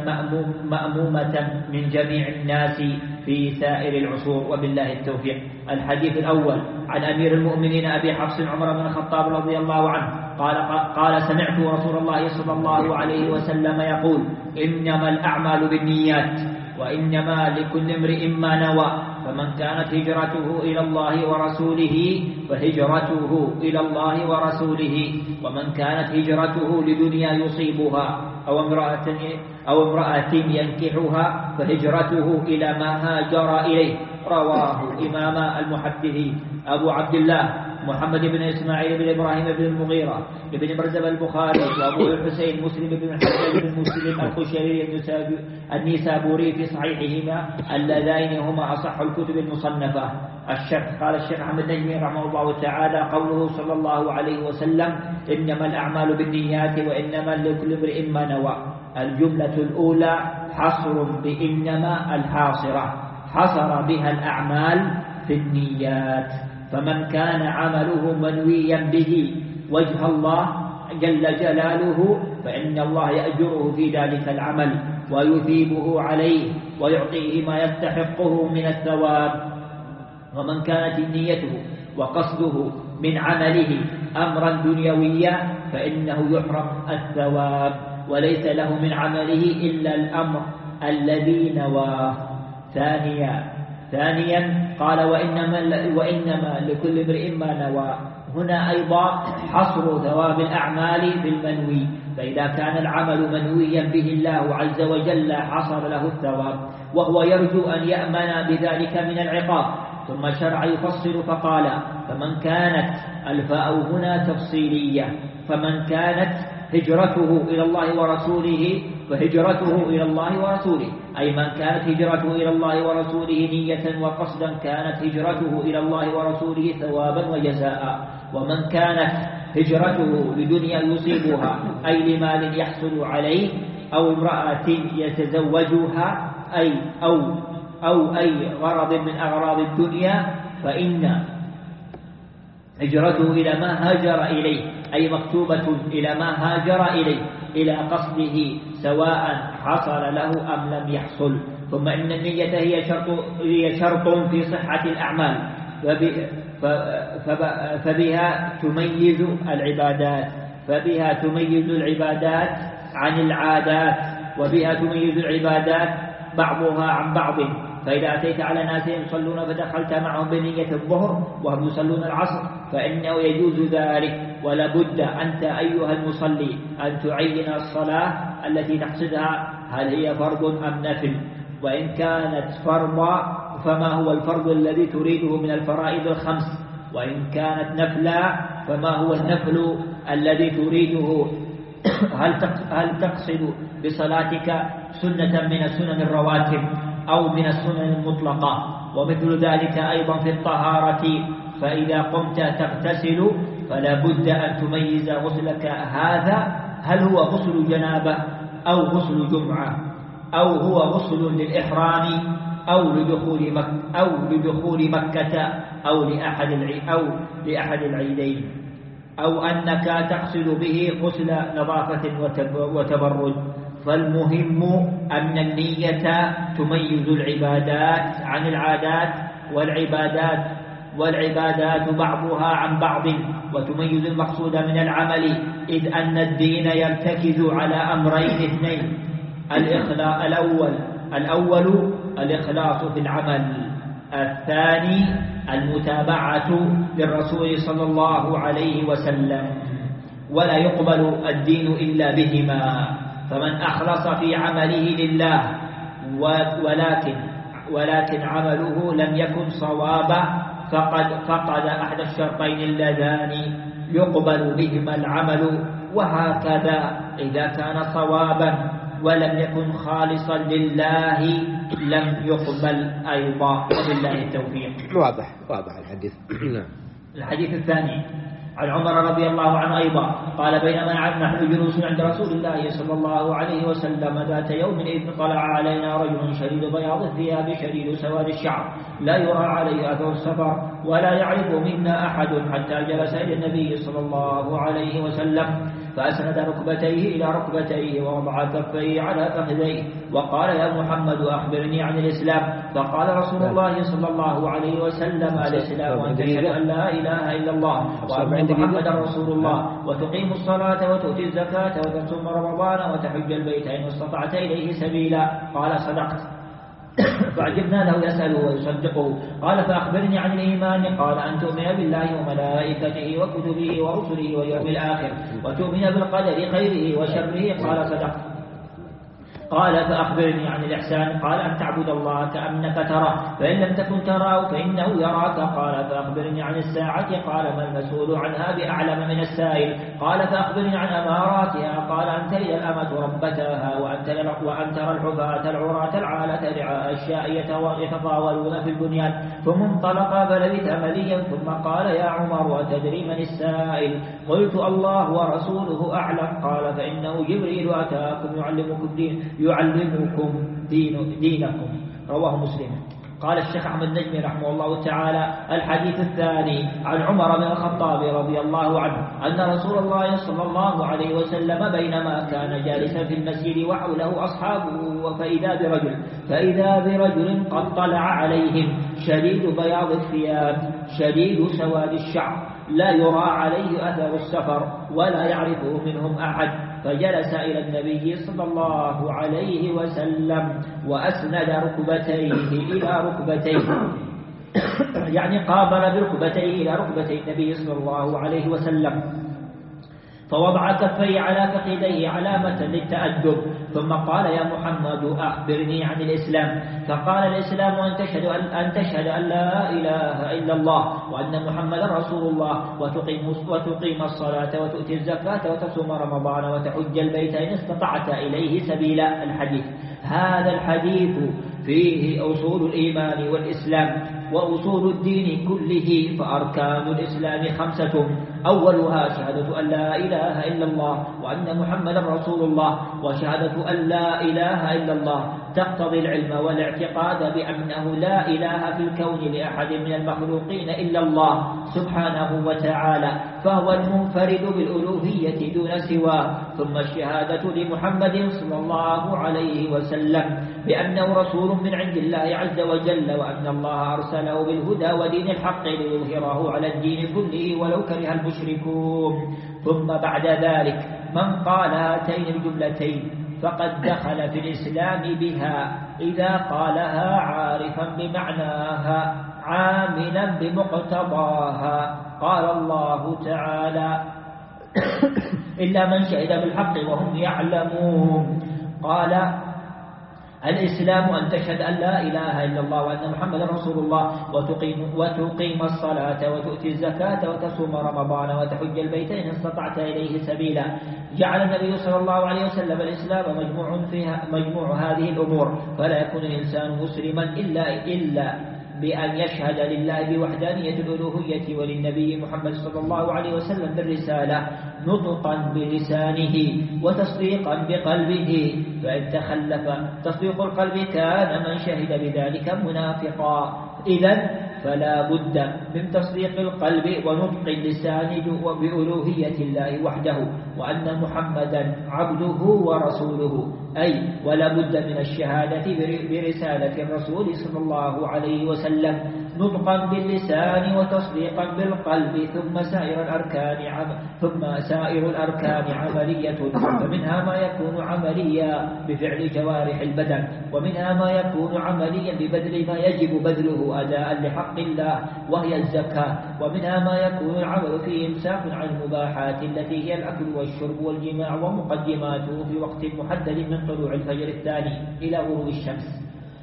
S1: مأمومة من جميع الناس في سائر العصور، وبالله التوفيق. الحديث الأول عن أمير المؤمنين أبي حفص عمر بن الخطاب رضي الله عنه قال, قال سمعت رسول الله صلى الله عليه وسلم يقول: إنما الأعمال بالنيات، وإنما لكل امرئ ما نوى، فمن كانت هجرته إلى الله ورسوله فهجرته إلى الله ورسوله، ومن كانت هجرته لدنيا يصيبها أو امرأة, أو امرأة ينكحها فهجرته إلى ما هاجر إليه. رواه إمام المحدثين أبو عبد الله محمد بن إسماعيل بن إبراهيم بن المغيرة بن برزبة البخاري، وأبو الحسين مسلم بن الحجاج بن مسلم القشيري النيسابوري في صحيحهما اللذين هما أصح الكتب المصنفة. الشرح. قال الشيخ أحمد الدجمي رحمه الله تعالى: قوله صلى الله عليه وسلم: إنما الأعمال بالنيات وإنما لكل امرئ ما نوى. الجملة الأولى حصر بإنما الحاصرة، حصر بها الأعمال في النيات، فمن كان عمله منويا به وجه الله جل جلاله فإن الله يأجره في ذلك العمل ويثيبه عليه ويعطيه ما يستحقه من الثواب. ومن كانت نيته وقصده من عمله أمرا دنيويا فإنه يحرم الثواب، وليس له من عمله إلا الأمر الذي نواه. ثانيا ثانيا قال: وإنما, وإنما لكل امرئ ما نوى. هنا أيضا حصر ثواب الأعمال بالمنوي، فإذا كان العمل منويا به الله عز وجل حصر له الثواب، وهو يرجو أن يأمن بذلك من العقاب. ثم شرع يفصل فقال: فمن كانت الفاء هنا تفصيلية، فمن كانت هجرته إلى الله ورسوله فهجرته إلى الله ورسوله، أي من كانت هجرته إلى الله ورسوله نية وقصدا كانت هجرته إلى الله ورسوله ثوابا وجزاء. ومن كانت هجرته لدنيا يصيبها أي لمال يحصل عليه أو امرأة يتزوجها أي أو أو أي غرض من أغراض الدنيا فإن هجرته إلى ما هاجر إليه، أي مكتوبة إلى ما هاجر إليه إلى قصده سواء حصل له أم لم يحصل. ثم إن النية هي شرط, هي شرط في صحة الأعمال، فبها تميز العبادات فبها تميز العبادات عن العادات، وبها تميز العبادات بعضها عن بعض. فإذا أتيت على ناس يصلون فدخلت معهم بنية الظهر وهم يصلون العصر فإنه يجوز ذلك، ولا بد أنت أيها المصلي أن تعين الصلاة التي تقصدها هل هي فرض أم نفل، وإن كانت فرضا فما هو الفرض الذي تريده من الفرائض الخمس، وإن كانت نفلا فما هو النفل الذي تريده. هل تقصد بصلاتك سنة من السنن الرواتب أو من السنن المطلقة؟ ومثل ذلك أيضا في الطهارة، فإذا قمت تغتسل فلا بد أن تميز غسلك هذا هل هو غسل جنابة أو غسل جمعة أو هو غسل للإحرام أو لدخول مكة أو لدخول مكة أو لأحد أو لأحد العيدين، أو أنك تقصد به غسل نظافة وتبرد. فالمهم أن النية تميز العبادات عن العادات، والعبادات والعبادات بعضها عن بعض، وتميز المقصود من العمل، إذ أن الدين يرتكز على أمرين اثنين: الأول الأول الإخلاص في العمل، الثاني المتابعة للرسول صلى الله عليه وسلم، ولا يقبل الدين إلا بهما. فمن أخلص في عمله لله ولكن ولكن عمله لم يكن صوابا فقد فقد أحد الشرطين اللذان يقبل بهما العمل، وهكذا إذا كان صوابا ولم يكن خالصا لله لم يقبل أيضا، وبالله التوفيق.
S2: واضح واضح الحديث.
S1: الحديث الثاني عن عمر رضي الله عنه أيضا قال: بينما نحن جلوس عند رسول الله صلى الله عليه وسلم ذات يوم إذ طلع علينا رجل شديد بياض الثياب شديد سواد الشعر لا يرى عليه أثر السفر ولا يعرف منا أحد، حتى جلس إلى النبي صلى الله عليه وسلم فأسند ركبتيه إلى ركبتيه ووضع كفيه على فخذيه وقال: يا محمد أخبرني عن الإسلام. فقال رسول الله صلى الله عليه وسلم: الإسلام أن تشهد أن لا إله إلا الله وأن محمدا رسول الله وتقيم الصلاة وتؤتي الزكاة وتصوم رمضان وتحج البيت إن استطعت إليه سبيلا. قال: صدقت. فعجبنا له يسأله ويصدقه. قال: فأخبرني عن الإيمان. قال: أن تؤمن بالله وملائكته وكتبه ورسله واليوم الآخر وتؤمن بالقدر خيره وشره. قال: صدقت. قال: فأخبرني عن الإحسان. قال: أن تعبد الله كأنك تراه فإن لم تكن تراه فإنه يراك. قال: فأخبرني عن الساعة. قال: ما المسؤول عنها بأعلم من السائل. قال: فأخبرني عن أماراتها. قال: أن تلد الأمة ربتها وأن ترى الحفاة العراة العالة رعاء الشاء يتطاولون في البنيان. ثم انطلق فلبث مليا ثم قال: يا عمر أتدري من السائل؟ قلت: الله ورسوله أعلم. قال: فإنه جبريل أتاكم يعلمكم دين يعلمكم دين دينكم. رواه مسلم. قال الشيخ أحمد النجمي رحمه الله تعالى: الحديث الثاني عن عمر بن الخطاب رضي الله عنه أن رسول الله صلى الله عليه وسلم بينما كان جالسا في المسجد وحوله أصحابه فإذا برجل فإذا برجل قد طلع عليهم شديد بياض الثياب شديد سواد الشعر لا يرى عليه أثر السفر ولا يعرفه منهم أحد، فجلس إلى النبي صلى الله عليه وسلم وأسند ركبتيه إلى ركبتيه يعني قابل بركبتيه إلى ركبتي النبي صلى الله عليه وسلم، فوضع كفيه على فخذيه علامة للتأدب، ثم قال: يا محمد أخبرني عن الإسلام. فقال: الإسلام أن تشهد أن تشهد أن لا إله إلا الله وأن محمدا رسول الله وتقيم وتقيم الصلاة وتؤتي الزكاة وتصوم رمضان وتحج البيت إن استطعت إليه سبيلا. الحديث. هذا الحديث فيه أصول الإيمان والإسلام وأصول الدين كله، فأركان الإسلام خمسة: أولها شهادة أن لا إله إلا الله وأن محمدا رسول الله، وشهادة أن لا إله إلا الله تقتضي العلم والاعتقاد بأنه لا إله في الكون لأحد من المخلوقين إلا الله سبحانه وتعالى، فهو المنفرد بالألوهية دون سواه. ثم الشهادة لمحمد صلى الله عليه وسلم بأنه رسول من عند الله عز وجل، وأن الله أرسله بالهدى ودين الحق ليظهره على الدين كله ولو كره المشركون. ثم بعد ذلك من قال هاتين الجملتين فقد دخل في الإسلام بها إذا قالها عارفا بمعناها عاملا بمقتضاها. قال الله تعالى: إلا من شهد بالحق وهم يعلمون. قال: الإسلام أن تشهد أن لا إله إلا الله وأن محمد رسول الله وتقيم, وتقيم الصلاة وتؤتي الزكاة وتصوم رمضان وتحج البيت إن استطعت إليه سبيلا. جعل النبي صلى الله عليه وسلم الإسلام مجموع, فيها مجموع هذه الأمور، فلا يكون الإنسان مسلما إلا, إلا بأن يشهد لله بوحدانية الألوهية وللنبي محمد صلى الله عليه وسلم بالرسالة نطقا بلسانه وتصديقا بقلبه، فإن تخلف تصديق القلب كان من شهد بذلك منافقا. إذن فلا بد من تصديق القلب ونطق اللسان بألوهية الله وحده وأن محمدا عبده ورسوله، أي ولا بد من الشهادة برسالة الرسول صلى الله عليه وسلم نطقا باللسان وتصديقا بالقلب، ثم سائر الأركان عم ثم سائر الأركان عملية، فمنها ما يكون عمليا بفعل جوارح البدن، ومنها ما يكون عمليا ببذل ما يجب بذله أداء لحق الله وهي الزكاة، ومنها ما يكون العمل فيه إمساك عن المباحات التي هي الأكل والشرب والجماع ومقدماته في وقت محدد من طلوع الفجر الثاني إلى غروب الشمس.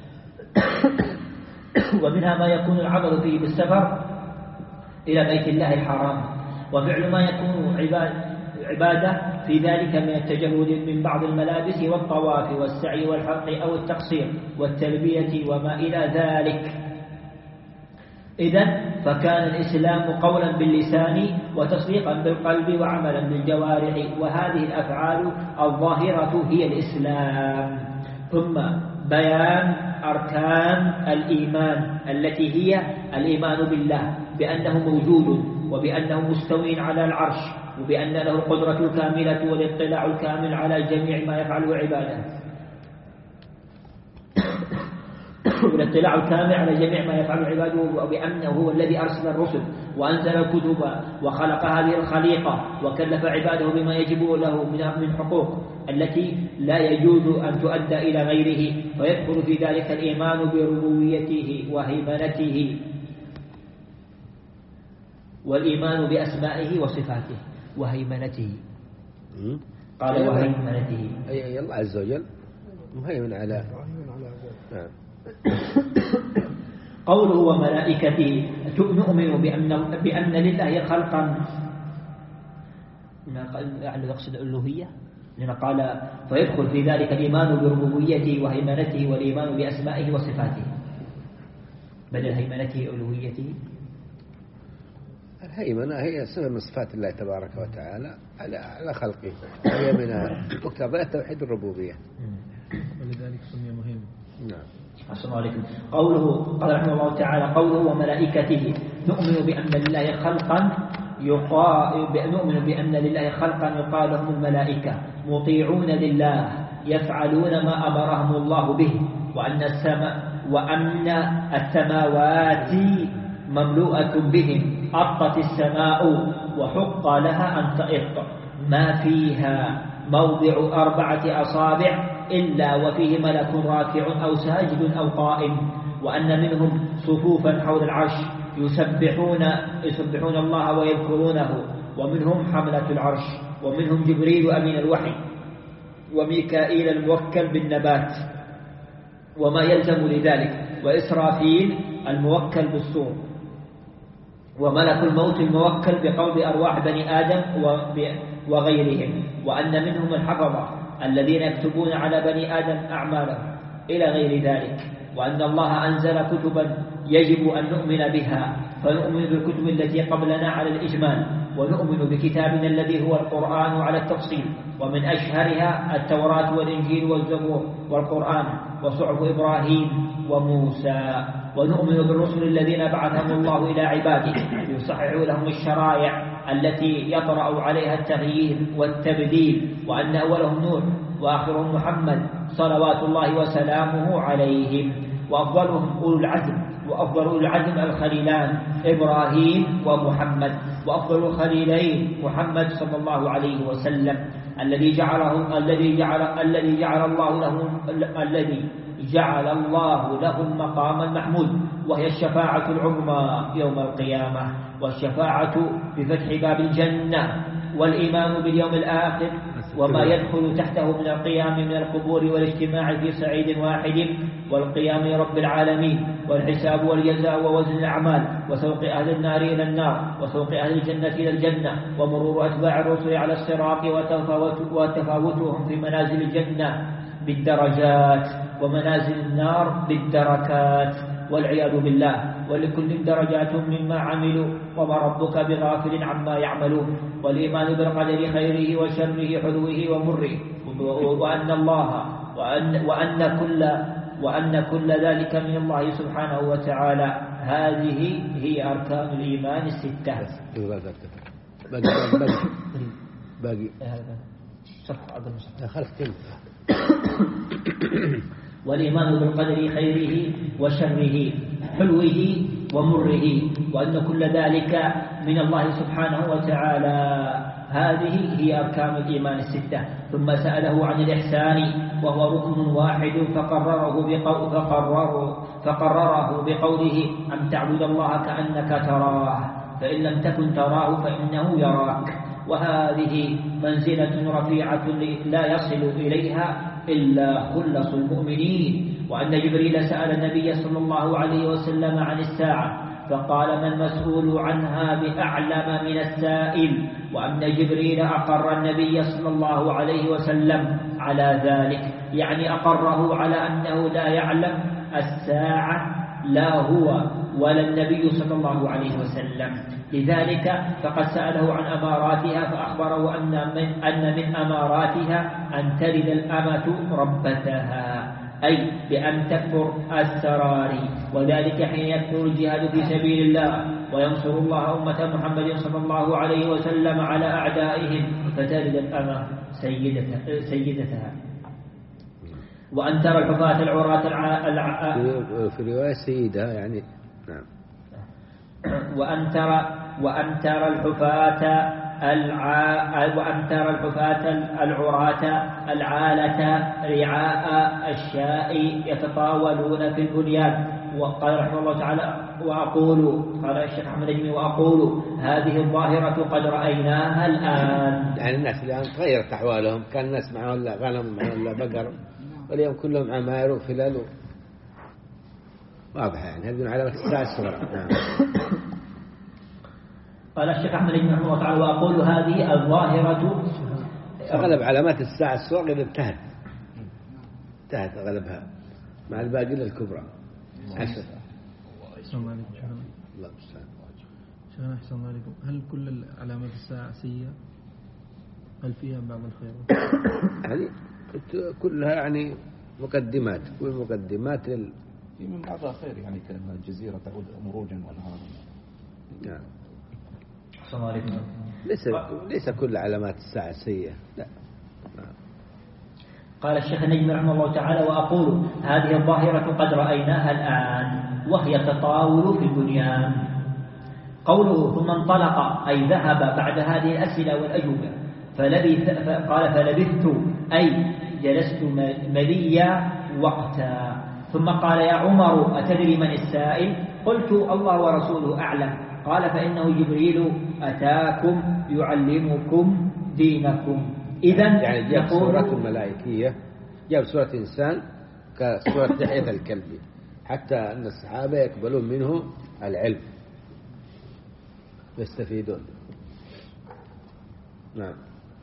S1: ومنها ما يكون العمل فيه بالسفر إلى بيت الله الحرام، وفعل ما يكون عبادة في ذلك من التجرد من بعض الملابس والطواف والسعي والحلق أو التقصير والتلبية وما إلى ذلك. إذن فكان الإسلام قولا باللسان وتصديقا بالقلب وعملا بالجوارح، وهذه الأفعال الظاهرة هي الإسلام. ثم بيان أركان الإيمان التي هي الإيمان بالله بأنه موجود وبأنه مستوي على العرش وبأن له القدرة الكاملة والاطلاع الكامل على جميع ما يفعله عباده والاطلاع الكامل على جميع ما يفعله عباده، وبأنه هو الذي أرسل الرسل وأنزل الكتب وخلق هذه الخليقة وكلف عباده بما يجب له من حقوق التي لا يجوز أن تؤدى إلى غيره، فيدخل في ذلك الإيمان بربوبيته وهيمنته والإيمان بأسمائه وصفاته وهيمنته. قال وهيمنته
S2: أي الله عز وجل مهيمن على نعم.
S1: قوله وملائكته نؤمن بأن, بأن لله خلقا، يعني يقصد الألوهية، لأن قال فيدخل في ذلك الإيمان بربوبيته وهيمنته والإيمان بأسمائه وصفاته بدل هيمنته وألوهيته.
S2: الهيمنة هي صفة من صفات الله تبارك وتعالى على على خلقه، هي من مقتضى توحيد الربوبية،
S4: ولذلك سمي مهم.
S2: نعم.
S1: السلام عليكم. قوله قال رحمه الله تعالى قوله وملائكته نؤمن بأن لله خلقا يقال نؤمن بأن لله خلقا يقال لهم الملائكة مطيعون لله يفعلون ما أمرهم الله به، وأن السماء وأن السماوات مملوءة بهم، أطت السماء وحق لها أن تئط ما فيها موضع أربعة أصابع إلا وفيه ملك راكع أو ساجد أو قائم، وأن منهم صفوفا حول العرش يسبحون يسبحون الله ويذكرونه، ومنهم حملة العرش، ومنهم جبريل أمين الوحي، وميكائيل الموكل بالنبات وما يلزم لذلك، وإسرافيل الموكل بالصور، وملك الموت الموكل بقبض أرواح بني آدم وغيرهم، وأن منهم الحفظة الذين يكتبون على بني آدم أعمالهم إلى غير ذلك، وأن الله أنزل كتبا يجب أن نؤمن بها، فنؤمن بالكتب التي قبلنا على الإجمال، ونؤمن بكتابنا الذي هو القرآن على التفصيل، ومن أشهرها التوراة والإنجيل والزبور والقرآن وصحف إبراهيم وموسى. ونؤمن بالرسل الذين بعثهم الله إلى عباده ليصححوا لهم الشرائع التي يطرأ عليها التغيير والتبديل، وأن أولهم نوح وآخرهم محمد صلوات الله وسلامه عليهم، وأفضلهم أولو العزم وأفضل أولو العزم الخليلان إبراهيم ومحمد، وأفضل الخليلين محمد صلى الله عليه وسلم الذي جعله الذي جعل الذي جعل الله له الذي جعل الله له المقام المحمود، وهي الشفاعة العظمى يوم القيامة، والشفاعة بفتح باب الجنة، والإيمان باليوم الآخر وما يدخل تحته من القيام من القبور والاجتماع في صعيد واحد، والقيام لرب العالمين، والحساب والجزاء ووزن الأعمال، وسوق أهل النار إلى النار، وسوق أهل الجنة إلى الجنة، ومرور أتباع الرسل على الصراط وتفاوتهم في منازل الجنة بالدرجات ومنازل النار بالدركات والعياذ بالله، ولكل درجات مما عملوا وما ربك بغافل عما يعملون، والإيمان بالقدر خيره وشره حلوه ومره، وأن الله وأن, وأن كل وأن كل ذلك من الله سبحانه وتعالى. هذه هي أركان الإيمان الستة.
S2: باقي باقي باقي
S1: والإيمان بالقدر خيره وشره حلوه ومره، وأن كل ذلك من الله سبحانه وتعالى. هذه هي أركان الإيمان الستة. ثم سأله عن الإحسان وهو ركن واحد فقرره بقول فقرره, فقرره بقوله أن تعبد الله كأنك تراه، فإن لم تكن تراه فإنه يراك. وهذه منزلة رفيعة لا يصل إليها إلا خلص المؤمنين. وأن جبريل سأل النبي صلى الله عليه وسلم عن الساعة فقال ما المسؤول عنها بأعلم من السائل، وأن جبريل أقر النبي صلى الله عليه وسلم على ذلك، يعني أقره على أنه لا يعلم الساعة لا هو ولا النبي صلى الله عليه وسلم. لذلك فقد سأله عن أماراتها فأخبره أن من, أن من أماراتها أن تلد الأمة ربتها، أي بأن تكفر السرار، وذلك حين يكثر الجهاد في سبيل الله وينصر الله أمة محمد صلى الله عليه وسلم على أعدائهم فتلد الأمة سيدتها, سيدتها. وأن ترى الحفاة العراة الع...
S2: في رواية سيدها يعني نعم.
S1: وأن ترى وأن ترى الحفاة الع... وأن ترى الحفاة العراة العالة رعاء الشاء يتطاولون في البنيان. وقال رحمه الله تعالى وأقول قال الشيخ أحمد النجمي وأقول هذه الظاهرة قد رأيناها الآن.
S2: يعني الناس الآن تغيرت أحوالهم، كان الناس معهم لا غنم معهم لا بقر، واليوم كلهم عماير وفلال واضحة، يعني هذه علامة الساعة الصغرى. نعم.
S1: قال الشيخ أحمد رحمه الله تعالى وأقول هذه الظاهرة
S2: أغلب علامات الساعة الصغرى إذا انتهت انتهت أغلبها مع الباقي الكبرى. عشرة.
S4: السلام عليكم.
S2: الله المستعان.
S4: شيخنا أحسن الله عليكم، هل كل علامات الساعة سيئة؟ هل فيها بعض الخير؟
S2: يعني كلها يعني مقدمات، كل مقدمات لل
S5: في من بعضها خير، يعني كأن الجزيرة تعود مروجا وأنهارا.
S2: نعم.
S1: السلام عليكم.
S2: ليس ليس كل علامات الساعة سيئة، لا. نعم.
S1: قال الشيخ النجمي رحمه الله تعالى وأقول هذه الظاهرة قد رأيناها الآن وهي تطاول في البنيان. قوله ثم انطلق أي ذهب بعد هذه الأسئلة والأجوبة فلبث قال فلبثت أي جلست مليا وقتا. ثم قال يا عمر أتدري من السائل؟ قلت الله ورسوله أعلم. قال فإنه جبريل أتاكم يعلمكم دينكم. إذن
S2: يعني جاء سورة الملائكية، جاء سورة إنسان كسورة دحية الكلب، حتى أن الصحابة يقبلون منه العلم يستفيدون. نعم.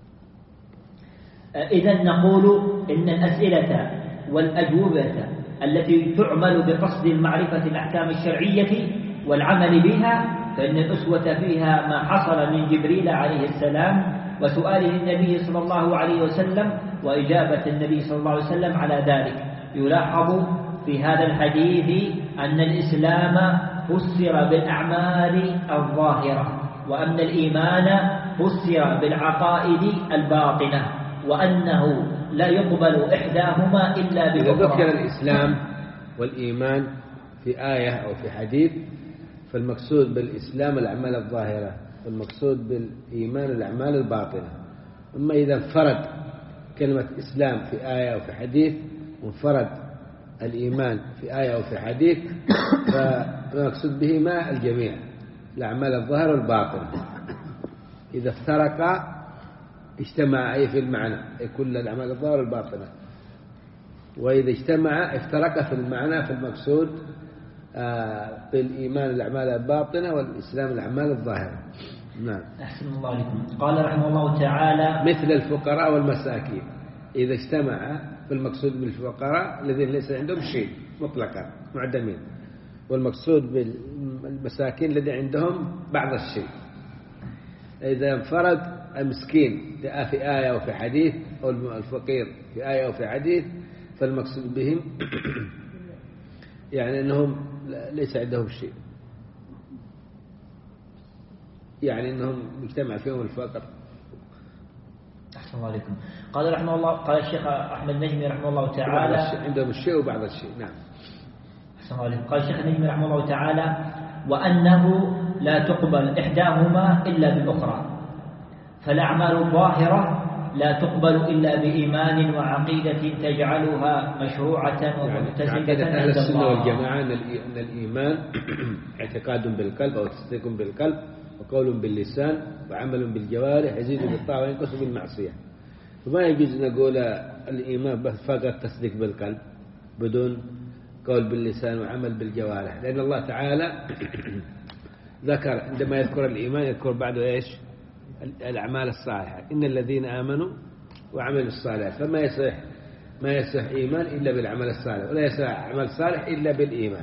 S1: إذن نقول إن الأسئلة والأجوبة التي تعمل بقصد معرفة الأحكام الشرعية والعمل بها فإن الأسوة فيها ما حصل من جبريل عليه السلام وسؤاله النبي صلى الله عليه وسلم وإجابة النبي صلى الله عليه وسلم على ذلك. يلاحظ في هذا الحديث أن الإسلام فسر بالأعمال الظاهرة، وأن الإيمان فسر بالعقائد الباطنة، وأنه لا يقبل إحداهما إلا
S2: إذا
S1: بالأخرى.
S2: ذكر الإسلام والإيمان في آية أو في حديث فالمقصود بالإسلام الأعمال الظاهرة، والمقصود بالإيمان الأعمال الباطنة. أما إذا انفرد كلمة إسلام في آية أو في حديث وانفرد الإيمان في آية أو في حديث فالمقصود بهما الجميع، الأعمال الظاهرة والباطنة. إذا افترقا اجتمع أي في المعنى أي كل الأعمال الظاهرة والباطنة، وإذا اجتمع افترق في المعنى في المقصود آه بالإيمان الأعمال الباطنة والإسلام الأعمال الظاهرة. نعم.
S1: أحسن الله عليكم. قال رحمه الله تعالى
S2: مثل الفقراء والمساكين إذا اجتمع في المقصود بالفقراء الذين ليس عندهم شيء مطلقا معدمين، والمقصود بالمساكين الذين عندهم بعض الشيء. إذا انفرد المسكين في آية أو في حديث أو الفقير في آية أو في حديث فالمقصود بهم يعني أنهم ليس عندهم شيء، يعني أنهم مجتمع فيهم الفقر.
S1: أحسن الله عليكم. قال رحمه الله قال الشيخ أحمد النجمي رحمه الله تعالى
S2: عندهم الشيء وبعض الشيء. نعم.
S1: أحسن الله عليكم. قال الشيخ النجمي رحمه الله تعالى وأنه لا تقبل إحداهما إلا بالأخرى، فالأعمال الظاهرة لا تقبل إلا بإيمان وعقيدة تجعلها مشروعة ومكتسبة
S2: يعني أهل السنة والجماعة أن الإيمان اعتقاد بالقلب أو تصديق بالقلب وقول باللسان وعمل بالجوارح يزيد بالطاعة وينقص بالمعصية. فما يجوز نقول الإيمان بس فقط تصديق بالقلب بدون قول باللسان وعمل بالجوارح، لأن الله تعالى ذكر عندما يذكر الإيمان يذكر بعده إيش؟ الأعمال الصالحة، إن الذين آمنوا وعملوا الصالحات. فما يصح ما يصح إيمان إلا بالعمل الصالح، ولا يصح عمل صالح إلا بالإيمان.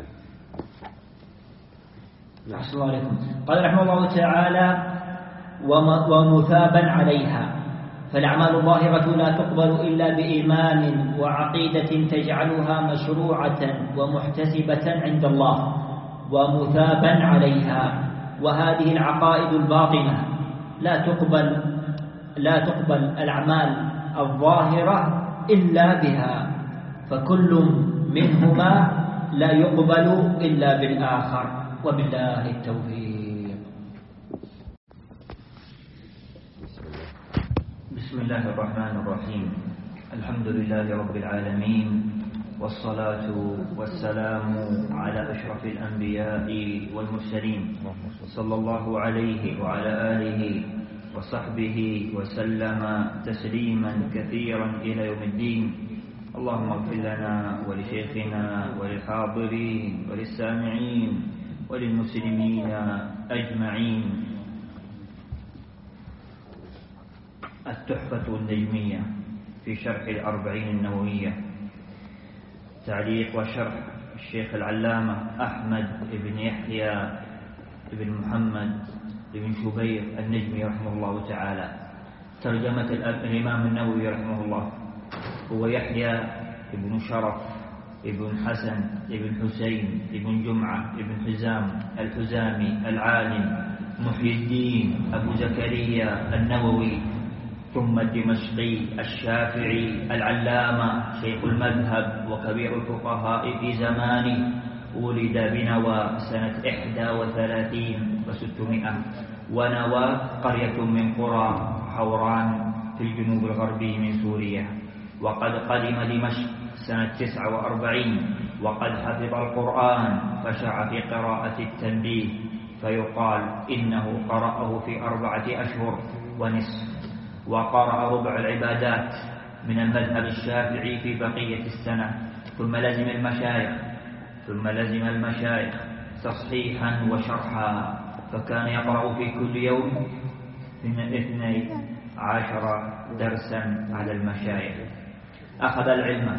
S1: نعم. أحسن الله عليكم. قال رحمه الله تعالى ومثابا عليها، فالأعمال الظاهرة لا تقبل إلا بإيمان وعقيدة تجعلها مشروعة ومحتسبة عند الله ومثابا عليها. وهذه العقائد الباطنة لا تقبل لا تقبل الأعمال الظاهرة إلا بها، فكل منهما لا يقبل إلا بالآخر، وبالله التوفيق. بسم الله الرحمن الرحيم. الحمد لله رب العالمين، والصلاة والسلام على أشرف الأنبياء والمرسلين صلى الله عليه وعلى آله وصحبه وسلم تسليما كثيرا إلى يوم الدين. اللهم اغفر لنا ولشيخنا وللحاضرين وللسامعين وللمسلمين أجمعين. التحفة النجمية في شرح الأربعين النووية، تعليق وشرح الشيخ العلامة أحمد بن يحيى بن محمد بن شبير النجمي رحمه الله تعالى. ترجمة الإمام النووي رحمه الله هو يحيى بن شرف ابن حسن ابن حسين ابن جمعة ابن حزام الحزامي العالم محي الدين أبو زكريا النووي، ثم الدمشقي الشافعي العلامة شيخ المذهب وكبير الفقهاء في زمانه. ولد بنوى سنة إحدى وثلاثين وستمائة، ونوى قرية من قرى حوران في الجنوب الغربي من سوريا. وقد قدم دمشق سنة تسعة وأربعين، وقد حفظ القرآن فشرع في قراءة التنبيه، فيقال إنه قرأه في أربعة أشهر ونصف. وقرأ ربع العبادات من المذهب الشافعي في بقية السنة، ثم لزم المشايخ ثم لزم المشايخ تصحيحا وشرحا، فكان يقرأ في كل يوم من اثني عشر درسا على المشايخ. أخذ العلم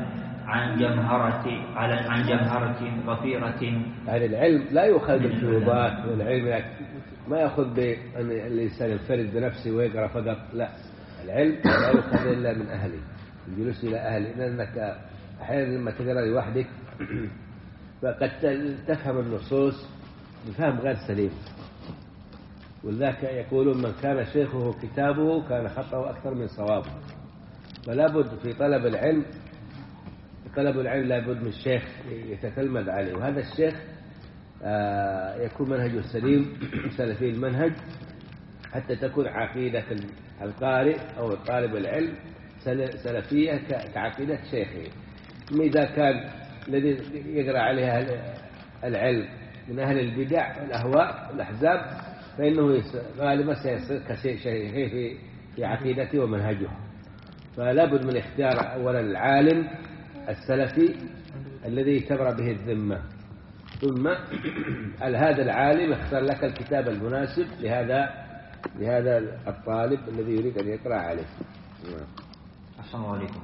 S1: عن جمهرة على عن جمهرة غفيرة.
S2: يعني العلم لا يؤخذ بالشروبات، والعلم ما يأخذ بأن الإنسان ينفرد بنفسه ويقرأ فقط، لا، العلم لا يؤخذ إلا من أهله، الجلوس إلى أهله، لأنك أحيانا لما تقرأ لوحدك فقد تفهم النصوص بفهم غير سليم، ولذلك يقولون من كان شيخه كتابه كان خطأه أكثر من صوابه. فلا بد في طلب العلم طلب العلم لا بد من الشيخ يتتلمذ عليه، وهذا الشيخ يكون منهجه سليم سلفي المنهج، حتى تكون عقيدة القارئ أو طالب العلم سلفية كعقيدة شيخه. إذا كان الذي يقرأ عليها العلم من أهل البدع والأهواء والأحزاب فإنه غالبا سيصير كشيخه في في عقيدته ومنهجه. فلا بد من اختيار أولا العالم السلفي الذي تبرأ به الذمة، ثم هذا العالم اختار لك الكتاب المناسب لهذا لهذا الطالب الذي يريد أن يقرأ عليه.
S1: السلام عليكم.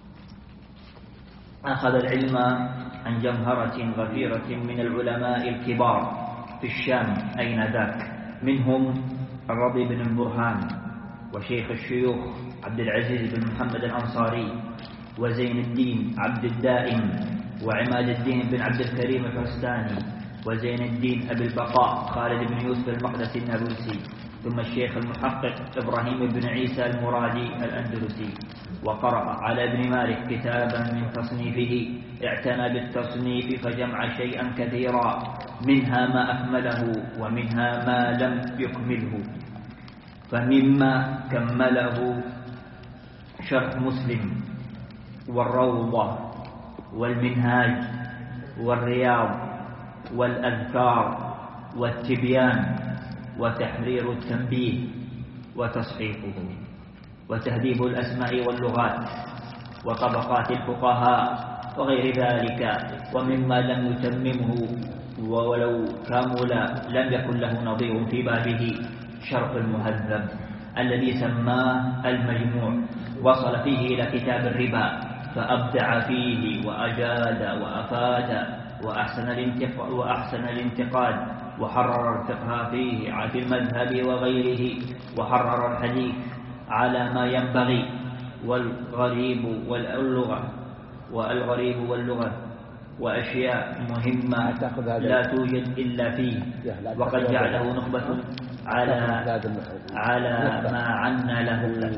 S1: أخذ العلم عن جمهرة غفيرة من العلماء الكبار في الشام أين ذاك، منهم الرضي بن البرهان، وشيخ الشيوخ عبد العزيز بن محمد الأنصاري، وزين الدين عبد الدائم، وعماد الدين بن عبد الكريم الفرستاني، وزين الدين أبي البقاء خالد بن يوسف المقدسي النابلسي، ثم الشيخ المحقق إبراهيم بن عيسى المرادي الأندلسي. وقرأ على ابن مالك كتابا من تصنيفه اعتنى بالتصنيف فجمع شيئا كثيرا، منها ما أكمله ومنها ما لم يكمله. فمما كمله شرح مسلم والروضة والمنهاج والرياض والأذكار والتبيان وتحرير التنبيه وتصحيحه وتهذيب الأسماء واللغات وطبقات الفقهاء وغير ذلك. ومما لم يتممه ولو كامل لم يكن له نظير في بابه شرح المهذب الذي سماه المجموع. وصل فيه إلى كتاب الربا فأبدع فيه وأجاد وأفاد وأحسن الانتقاد, وأحسن الانتقاد وحرر الفقه فيه في المذهب وغيره، وحرر الحديث على ما ينبغي، والغريب واللغة والغريب واللغة وأشياء مهمة لا توجد إلا فيه، وقد جعله نخبة على على ما عنا له.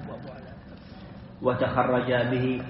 S1: وتخرج به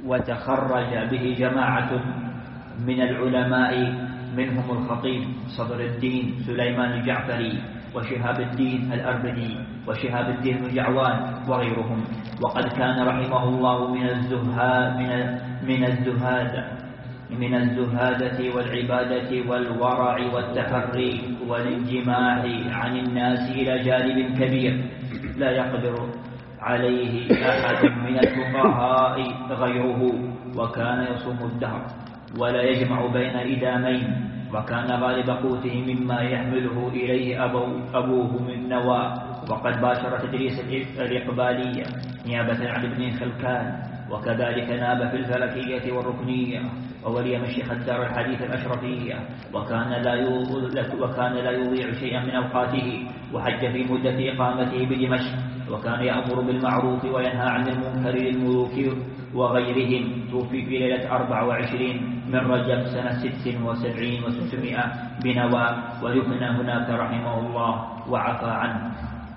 S1: وتخرج به جماعة من العلماء، منهم الخطيب صدر الدين سليمان الجعفري، وشهاب الدين الأربدي، وشهاب الدين الجعوان وغيرهم. وقد كان رحمه الله من الزهاد من من الزهاد من الزهادة والعبادة والورع والتحري والانجماع عن الناس إلى جانب كبير لا يقدر عليه أحد من الفقهاء غيره، وكان يصوم الدهر ولا يجمع بين إدامين، وكان غالب قوته مما يحمله إليه أبو أبوه من نوى. وقد باشر تدريس الإقبالية نيابة عن ابن خلكان، وكذلك ناب في الفلكية والركنية، وولي مشيخ الدار الحديث الأشرفية، وكان لا وكان لا يضيع شيئا من أوقاته، وحج في مدة إقامته بدمشق، وكان يأمر بالمعروف وينهى عن المنكر للملوك وغيرهم. توفي في ليلة أربع وعشرين من رجب سنة ست وسبعين وستمائة بنوى، ودفن هناك رحمه الله وعفى عنه.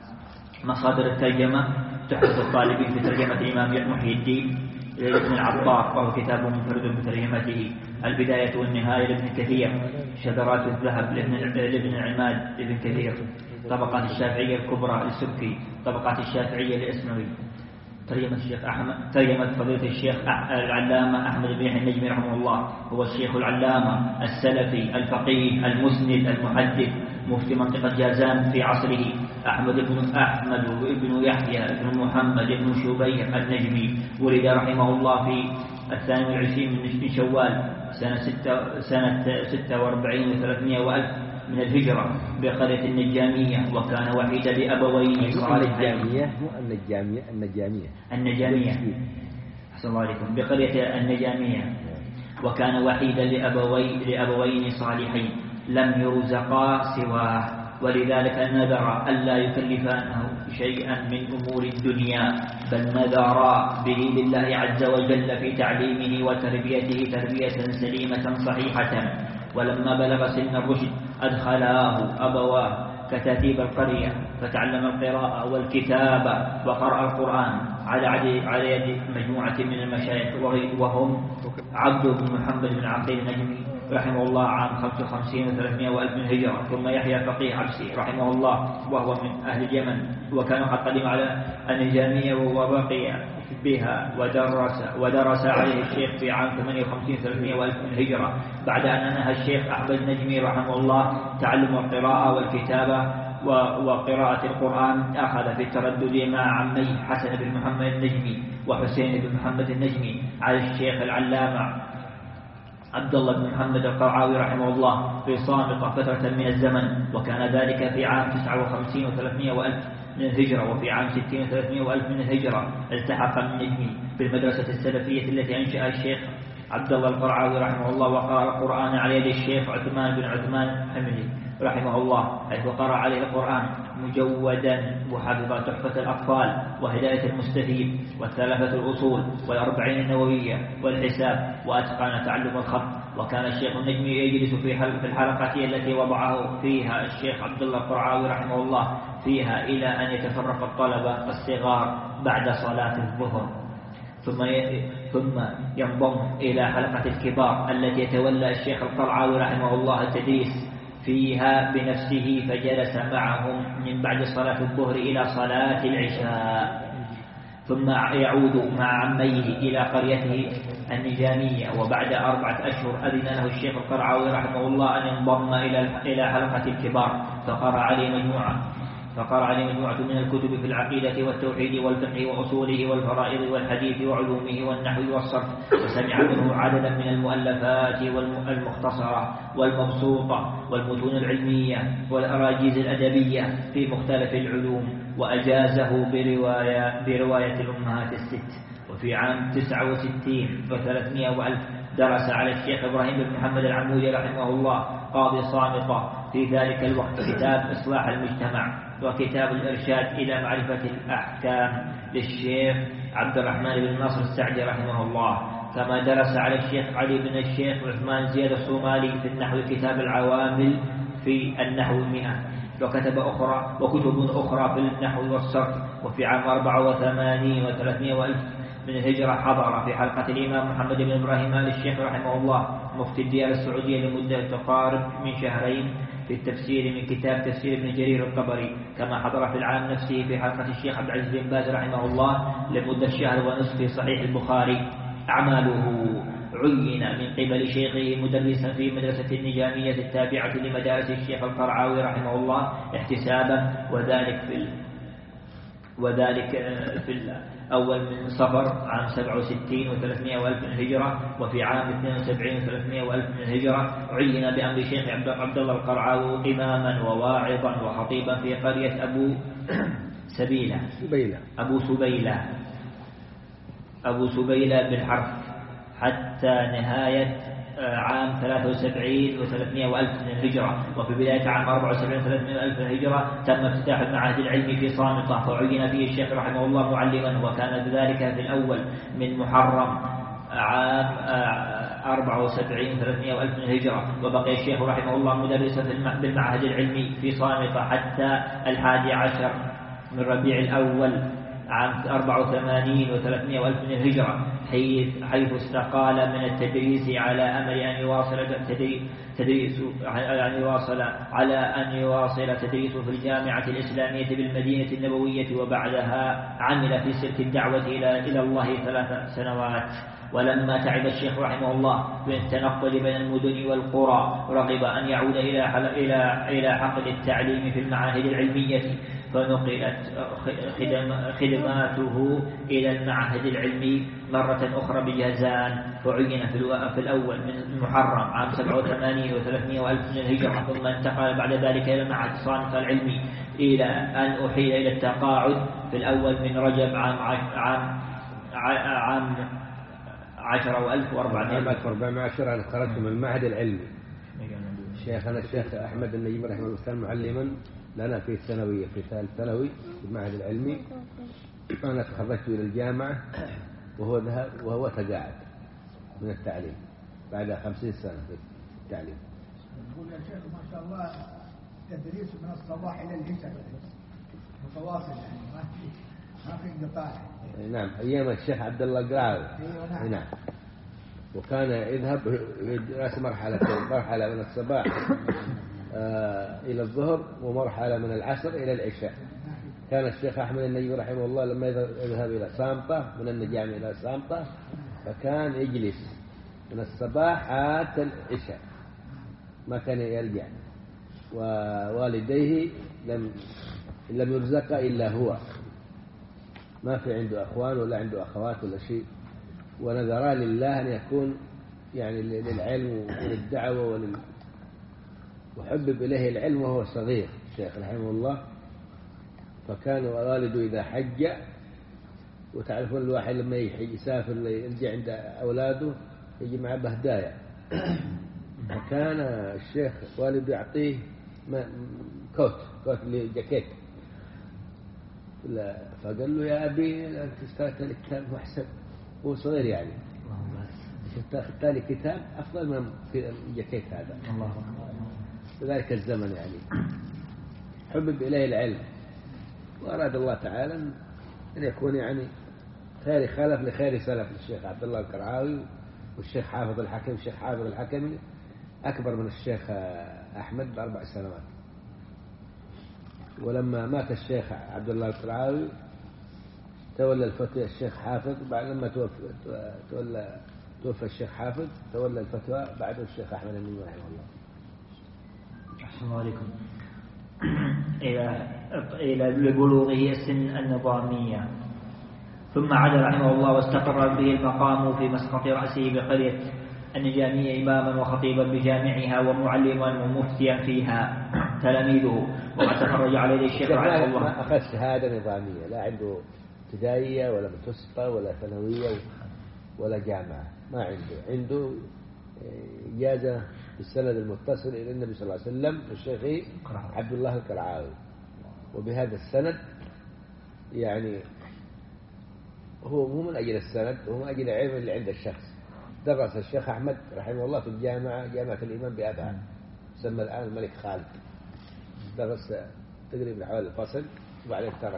S1: مصادر الترجمة تحدث الطالبين في ترجمة الإمام محي الدين ابن العطار، وهو كتاب منفرد بترجمته. البداية والنهاية لابن كثير، شذرات الذهب لابن عماد ابن كثير، طبقات الشافعية الكبرى للسبكي، طبقات الشافعية للإسموي. ترجمة الشيخ أحمد ترجمة فضيلة الشيخ العلامة أحمد بن يحيى النجمي رحمه الله، هو الشيخ العلامة السلفي الفقيه المسند المحدث مفتي منطقة جازان في عصره، أحمد بن أحمد بن يحيى بن محمد بن شبير النجمي. ولد رحمه الله في الثاني والعشرين من شوال سنة ستة سنة ستة وأربعين وثلاثمائة وألف من الهجرة بقرية النجامية، وكان وحيد لأبوين صالحين.
S2: النجامية مو النجامية النجامية
S1: النجامية أحسن الله عليكم بقرية النجامية، وكان وحيدا لأبوي لأبوين صالحين لم يرزقا سواه، ولذلك نذر ألا يكلفانه شيئا من أمور الدنيا، بل نذر به لله عز وجل في تعليمه وتربيته تربية سليمة صحيحة. ولما بلغ سن الرشد أدخلاه أبواه كتاتيب القرية فتعلم القراءة والكتابة وقرأ القرآن على يد مجموعة من المشايخ وهم عبد بن محمد بن عقيل النجمي رحمه الله عام خمسة وخمسين وثلاثمائة وألف من الهجرة، ثم يحيى فقيه عبسي رحمه الله وهو من أهل اليمن، وكان قد قدم على النجامية وبقي بها ودرس ودرس عليه الشيخ في عام ثمانية وخمسين وثلاثمائة وألف من الهجرة، بعد أن نهى الشيخ أحمد النجمي رحمه الله تعلم القراءة والكتابة وقراءة القرآن. أخذ في التردد مع عميه حسن بن محمد النجمي وحسين بن محمد النجمي على الشيخ العلامة عبد الله بن محمد القرعاوي رحمه الله في صامتة فترة من الزمن، وكان ذلك في عام تسعة وخمسين وثلاثمائة وألف من الهجرة، وفي عام ستين وثلاثمائة وألف من الهجرة التحق النجمي بالمدرسة السلفية التي أنشأ الشيخ عبد الله القرعاوي رحمه الله، وقرأ القرآن على يد الشيخ عثمان بن عثمان حمدي رحمه الله، حيث قرأ عليه القرآن مجودا وحفظ تحفة الأطفال وهداية المستفيد والثلاثة الأصول والأربعين النووية والحساب، وأتقن تعلم الخط. وكان الشيخ النجمي يجلس في الحلقة التي وضعه فيها الشيخ عبد الله القرعاوي رحمه الله فيها إلى أن يتفرق الطلبة الصغار بعد صلاة الظهر، ثم ثم ينضم إلى حلقة الكبار التي يتولى الشيخ القرعاوي رحمه الله التدريس فيها بنفسه، فجلس معهم من بعد صلاة الظهر إلى صلاة العشاء، ثم يعود مع عميه إلى قريته النجامية. وبعد أربعة أشهر أذن له الشيخ القرعاوي رحمه الله أن ينضم إلى حلقة الكبار، فقرأ عليه مجموعة فقرأ عليه مجموعة من الكتب في العقيدة والتوحيد والفقه وأصوله والفرائض والحديث وعلومه والنحو والصرف، وسمع منه عددا من المؤلفات والمختصرة والمبسوطة والمتون العلمية والأراجيز الأدبية في مختلف العلوم، وأجازه برواية, برواية الأمهات الست. وفي عام تسعة وستين وثلاثمائة وألف درس على الشيخ إبراهيم بن محمد العمودي رحمه الله قاضي صامتة في ذلك الوقت كتاب إصلاح المجتمع وكتاب الإرشاد إلى معرفة الأحكام للشيخ عبد الرحمن بن ناصر السعدي رحمه الله، كما درس على الشيخ علي بن الشيخ عثمان زياد الصومالي في النحو كتاب العوامل في النحو المئة، وكتب أخرى وكتب أخرى في النحو والصرف. وفي عام أربعة وثمانين وثلاثمائة وألف من الهجرة حضر في حلقة الإمام محمد بن إبراهيم آل الشيخ رحمه الله مفتي الديار السعودية لمدة تقارب من شهرين في التفسير من كتاب تفسير ابن جرير الطبري، كما حضر في العام نفسه في حلقة الشيخ عبد العزيز بن باز رحمه الله لمدة شهر ونصف في صحيح البخاري. أعماله عين من قبل شيخه مدرسا في مدرسة النجامية التابعة لمدارس الشيخ القرعاوي رحمه الله احتسابا، وذلك في وذلك في الأول من صفر عام سبعة وستين وثلاثمائة وألف من الهجرة، وفي عام اثنين وسبعين وثلاثمائة وألف من الهجرة عين بأمر الشيخ عبد الله القرعاوي إماما وواعظا وخطيبا في قرية أبو سبيلة
S2: سبيلة
S1: أبو سبيلة أبو سبيلة بالحرف حتى نهاية عام ثلاثة وسبعين وثلاثمائة وألف من الهجرة. وفي بداية عام أربعة وسبعين وثلاثمائة ألف من الهجرة تم افتتاح المعهد العلمي في صامتة، فعين فيه الشيخ رحمه الله معلما، وكان ذلك في الأول من محرم عام أربعة وسبعين وثلاثمائة ألف من الهجرة. وبقي الشيخ رحمه الله مدرسا بالمعهد العلمي في صامتة حتى الحادي عشر من ربيع الأول عام أربعة وثمانين وثلاثمائة ألف من الهجرة، حيث حيث استقال من التدريس على أمل أن يواصل تدريس أن يواصل على أن يواصل تدريسه في الجامعة الإسلامية بالمدينة النبوية، وبعدها عمل في سلك الدعوة إلى إلى الله ثلاث سنوات. ولما تعب الشيخ رحمه الله بالتنقل بين المدن والقرى رغب أن يعود إلى إلى إلى حقل التعليم في المعاهد العلمية، فنقلت خدماته إلى المعهد العلمي مرة أخرى بجازان، فعين في الأول من محرم عام سبعة وثمانين وثلاثمائة ألف من الهجرة، ثم انتقل بعد ذلك إلى معهد صامتة العلمي إلى أن أحيل إلى التقاعد في الأول من رجب عام عام عام عشر أو ألف وأربعمائة.
S2: ألف وأربعمائة عشر. أنا خرجت من المعهد العلمي. شيخنا الشيخ أحمد النجمي رحمه الله كان معلما لنا في الثانوية في ثالث ثانوي في المعهد العلمي. أنا تخرجت إلى الجامعة وهو ذهب وهو تقاعد من التعليم بعد خمسين سنة في التعليم.
S3: يقول يا شيخ ما شاء الله تدريس من الصباح إلى العشاء متواصل يعني ما في ما في انقطاع.
S2: نعم أيام الشيخ عبد الله القراوي.
S3: أيوة
S2: نعم. وكان يذهب يدرس مرحلة مرحلة من الصباح آه إلى الظهر ومرحلة من العصر إلى العشاء. كان الشيخ أحمد النجمي رحمه الله لما يذهب إلى صامتة من النجام إلى صامتة فكان يجلس من الصباح حتى العشاء ما كان يرجع. ووالديه لم لم يرزق إلا هو ما في عنده أخوان ولا عنده أخوات ولا شيء. ونذرا لله أن يكون يعني للعلم وللدعوة ولل... وحبب إليه العلم وهو صغير الشيخ رحمه الله. فكان والده إذا حج وتعرفون الواحد لما يسافر يرجع عند أولاده يجي معه بهدايا. فكان الشيخ والده يعطيه كوت كوت جاكيت. فقال له يا أبي أنت اشتريت لك كتاب محسن هو صغير يعني اشتريت لي كتاب أفضل من الجاكيت هذا. في ذلك الزمن يعني حبب إليه العلم وأراد الله تعالى أن يكون يعني خير خلف لخير سلف. الشيخ عبد الله القرعاوي والشيخ حافظ الحكم. الشيخ حافظ الحكم أكبر من الشيخ أحمد بأربع سنوات. ولما مات الشيخ عبد الله القرعاوي تولى الفتوى الشيخ حافظ. بعد لما توفى تولى توفى الشيخ حافظ تولى الفتوى بعده الشيخ أحمد النجمي رحمه الله.
S1: أحسن الله عليكم. إلى إلى لبلوغه السن النظامية ثم عاد رحمه الله واستقر به المقام في مسقط رأسه بقرية النجامية إماما وخطيبا بجامعها ومعلما ومفتيا فيها تلاميذه. وقد تخرج عليه الشيخ رحمه الله.
S2: ما أخذ شهادة نظامية لا عنده ابتدائية ولا متوسطة ولا ثانوية ولا جامعة ما عنده. عنده إجازة بالسند المتصل إلى النبي صلى الله عليه وسلم الشيخ عبد الله القرعاوي. وبهذا السند يعني هو مو من أجل السند هو من أجل العلم اللي عند الشخص. درس الشيخ أحمد رحمه الله في الجامعة جامعة الإمام بأبها سمى الآن الملك خالد. درس تقريبا حوالي الفصل وبعدين ترك.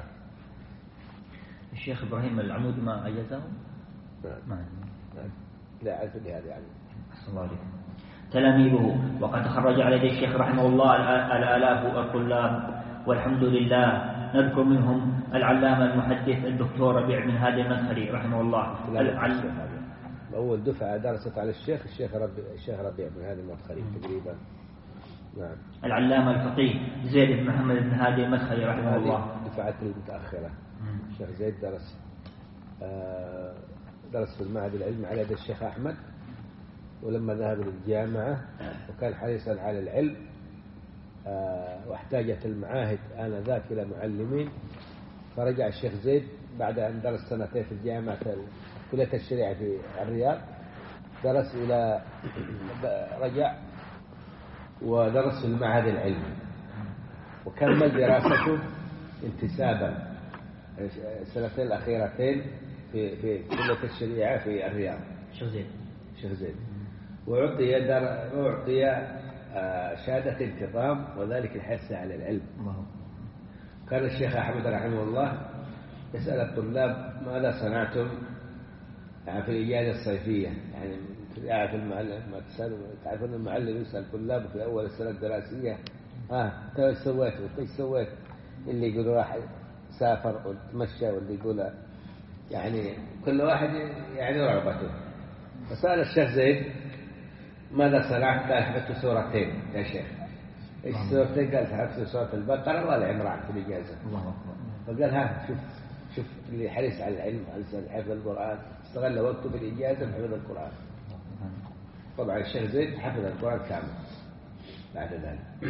S1: الشيخ إبراهيم العمود ما أجازه؟
S2: ما لا أعرف بهذا يعني.
S1: أحسن الله عليكم. تلاميذه وقد تخرج عليه الشيخ رحمه الله الآلاف الطلاب والحمد لله. نذكر منهم العلامة المحدث الدكتور ربيع بن هادي المدخلي رحمه الله.
S2: أول دفعة درست على الشيخ الشيخ ربيع الشيخ ربيع بن هادي المدخلي تقريبا. نعم.
S1: العلامة الفقيه زيد بن محمد بن هادي المدخلي رحمه الله.
S2: دفعة المتأخرة. الشيخ زيد درس آه درس في المعهد العلمي على يد الشيخ أحمد. ولما ذهب للجامعة وكان حريصا على العلم آه واحتاجت المعاهد آنذاك إلى معلمين فرجع الشيخ زيد بعد أن درس سنتين في الجامعة كلية الشريعة في الرياض. درس إلى رجع ودرس في المعهد العلمي وكمل دراسته انتسابا السنتين الأخيرتين في في كلية الشريعة في الرياض.
S1: شيخ زيد
S2: شيخ زيد وأعطي در أعطي شهادة انتظام وذلك الحرص على العلم. كان الشيخ أحمد رحمه الله يسأل الطلاب ماذا صنعتم يعني في الإجازة الصيفية. يعني يعرف المعلم ما تسأل تعرفون المعلم يسأل الطلاب في أول السنة الدراسية ها أنت ايش سويت ايش سويت. اللي يقول واحد سافر وتمشى واللي يقول يعني كل واحد يعني رغبته. فسأل الشيخ زيد ماذا صنعت؟ قال حفظت سورتين يا شيخ. ايش سورتين؟ قال حفظت سورة البقرة والعمران في الإجازة. فقال ها شوف شوف اللي حريص على العلم على حفظ القرآن استغل وقته في الإجازة بحفظ القرآن. طبعا الشيخ زيد حفظ القرآن كامل بعد ذلك.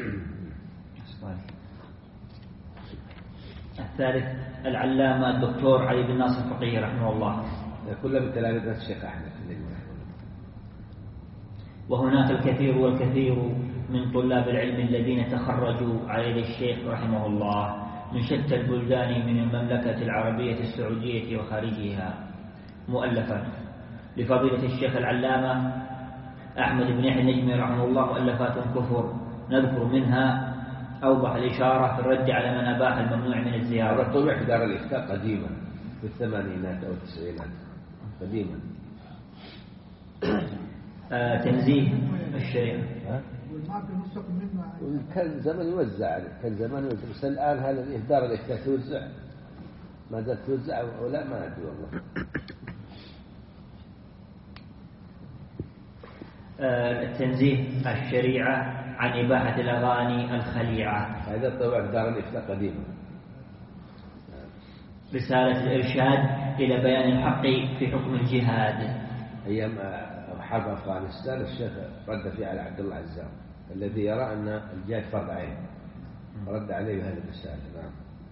S1: الثالث العلامة الدكتور علي بن ناصر الفقيه رحمه الله.
S2: كل من تلاميذ الشيخ أحمد النجمي.
S1: وهناك الكثير والكثير من طلاب العلم الذين تخرجوا على يد الشيخ رحمه الله من شتى البلدان من المملكة العربية السعودية وخارجها مؤلفات لفضيلة الشيخ العلامة أحمد بن يحيى النجمي رحمه الله، مؤلفات كثر نذكر منها أوضح الإشارة في الرد على من أباح الممنوع من الزيارة.
S2: هذا طبع في دار الإفتاء قديما في الثمانينات أو التسعينات قديما.
S1: آه تنزيه الشريعة
S2: كان زمان يوزع، كان زمان يوزع، بس الآن هذا دار الإفتاء توزع، ما زالت توزع ولا ما أدري والله.
S1: آه التنزيه الشريعة عن إباحة الأغاني الخليعة.
S2: هذا طبع في دار الإفتاء قديما.
S1: رسالة الإرشاد إلى بيان الحق في حكم الجهاد.
S2: أيام حرب أفغانستان الشيخ رد فيه على عبد الله عزام الذي يرى أن الجهاد فرض عين، رد عليه بهذه الرسالة. نعم.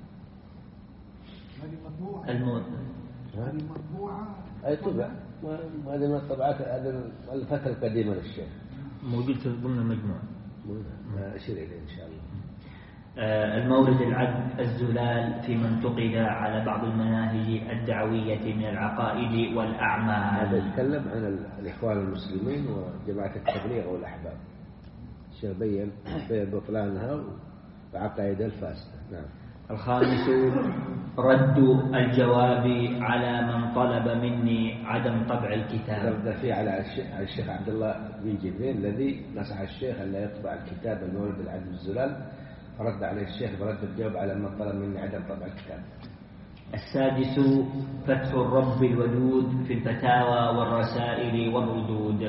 S3: هذه مطبوعة.
S1: الموت.
S3: هذه مطبوعة.
S2: أي طبع، هذه من الطبعات، هذه الفترة القديمة للشيخ.
S1: موجود ضمن المجموع.
S2: أشير إليه إن شاء الله.
S1: المورد العذب الزلال في من انتقد على بعض المناهج الدعوية من العقائد والأعمال.
S2: هذا يتكلم عن الإخوان المسلمين وجماعة التبليغ والأحباب. الشيخ بين بين بطلانها وعقائد الفاسدة. نعم.
S1: الخامس رد الجواب على من طلب مني عدم طبع الكتاب.
S2: رد فيه على الشيخ عبد الله بن جبريل الذي نصح الشيخ أن لا يطبع الكتاب المورد العذب الزلال، فرد عليه الشيخ برد الجواب على من طلب مني عدم طبع الكتاب.
S1: السادس فتح الرب الودود في الفتاوى والرسائل والردود.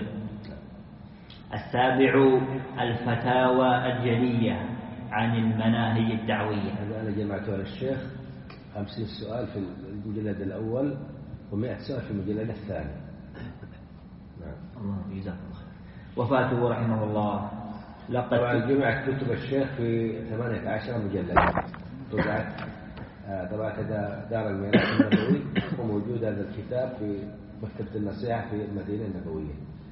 S1: السابع الفتاوى الجلية عن المناهج الدعوية.
S2: هذا أنا جمعته للشيخ خمسين سؤال في المجلد الأول ومئة سؤال في المجلد الثاني.
S1: نعم. الله يجزاك الله خير. وفاته رحمه الله لقد
S2: طبعا جمعت كتب الشيخ في ثمانية عشر مجلدا، طبعت طبعت دار الميراث النبوي، وموجود هذا الكتاب في مكتبة النصيحة في المدينة النبوية.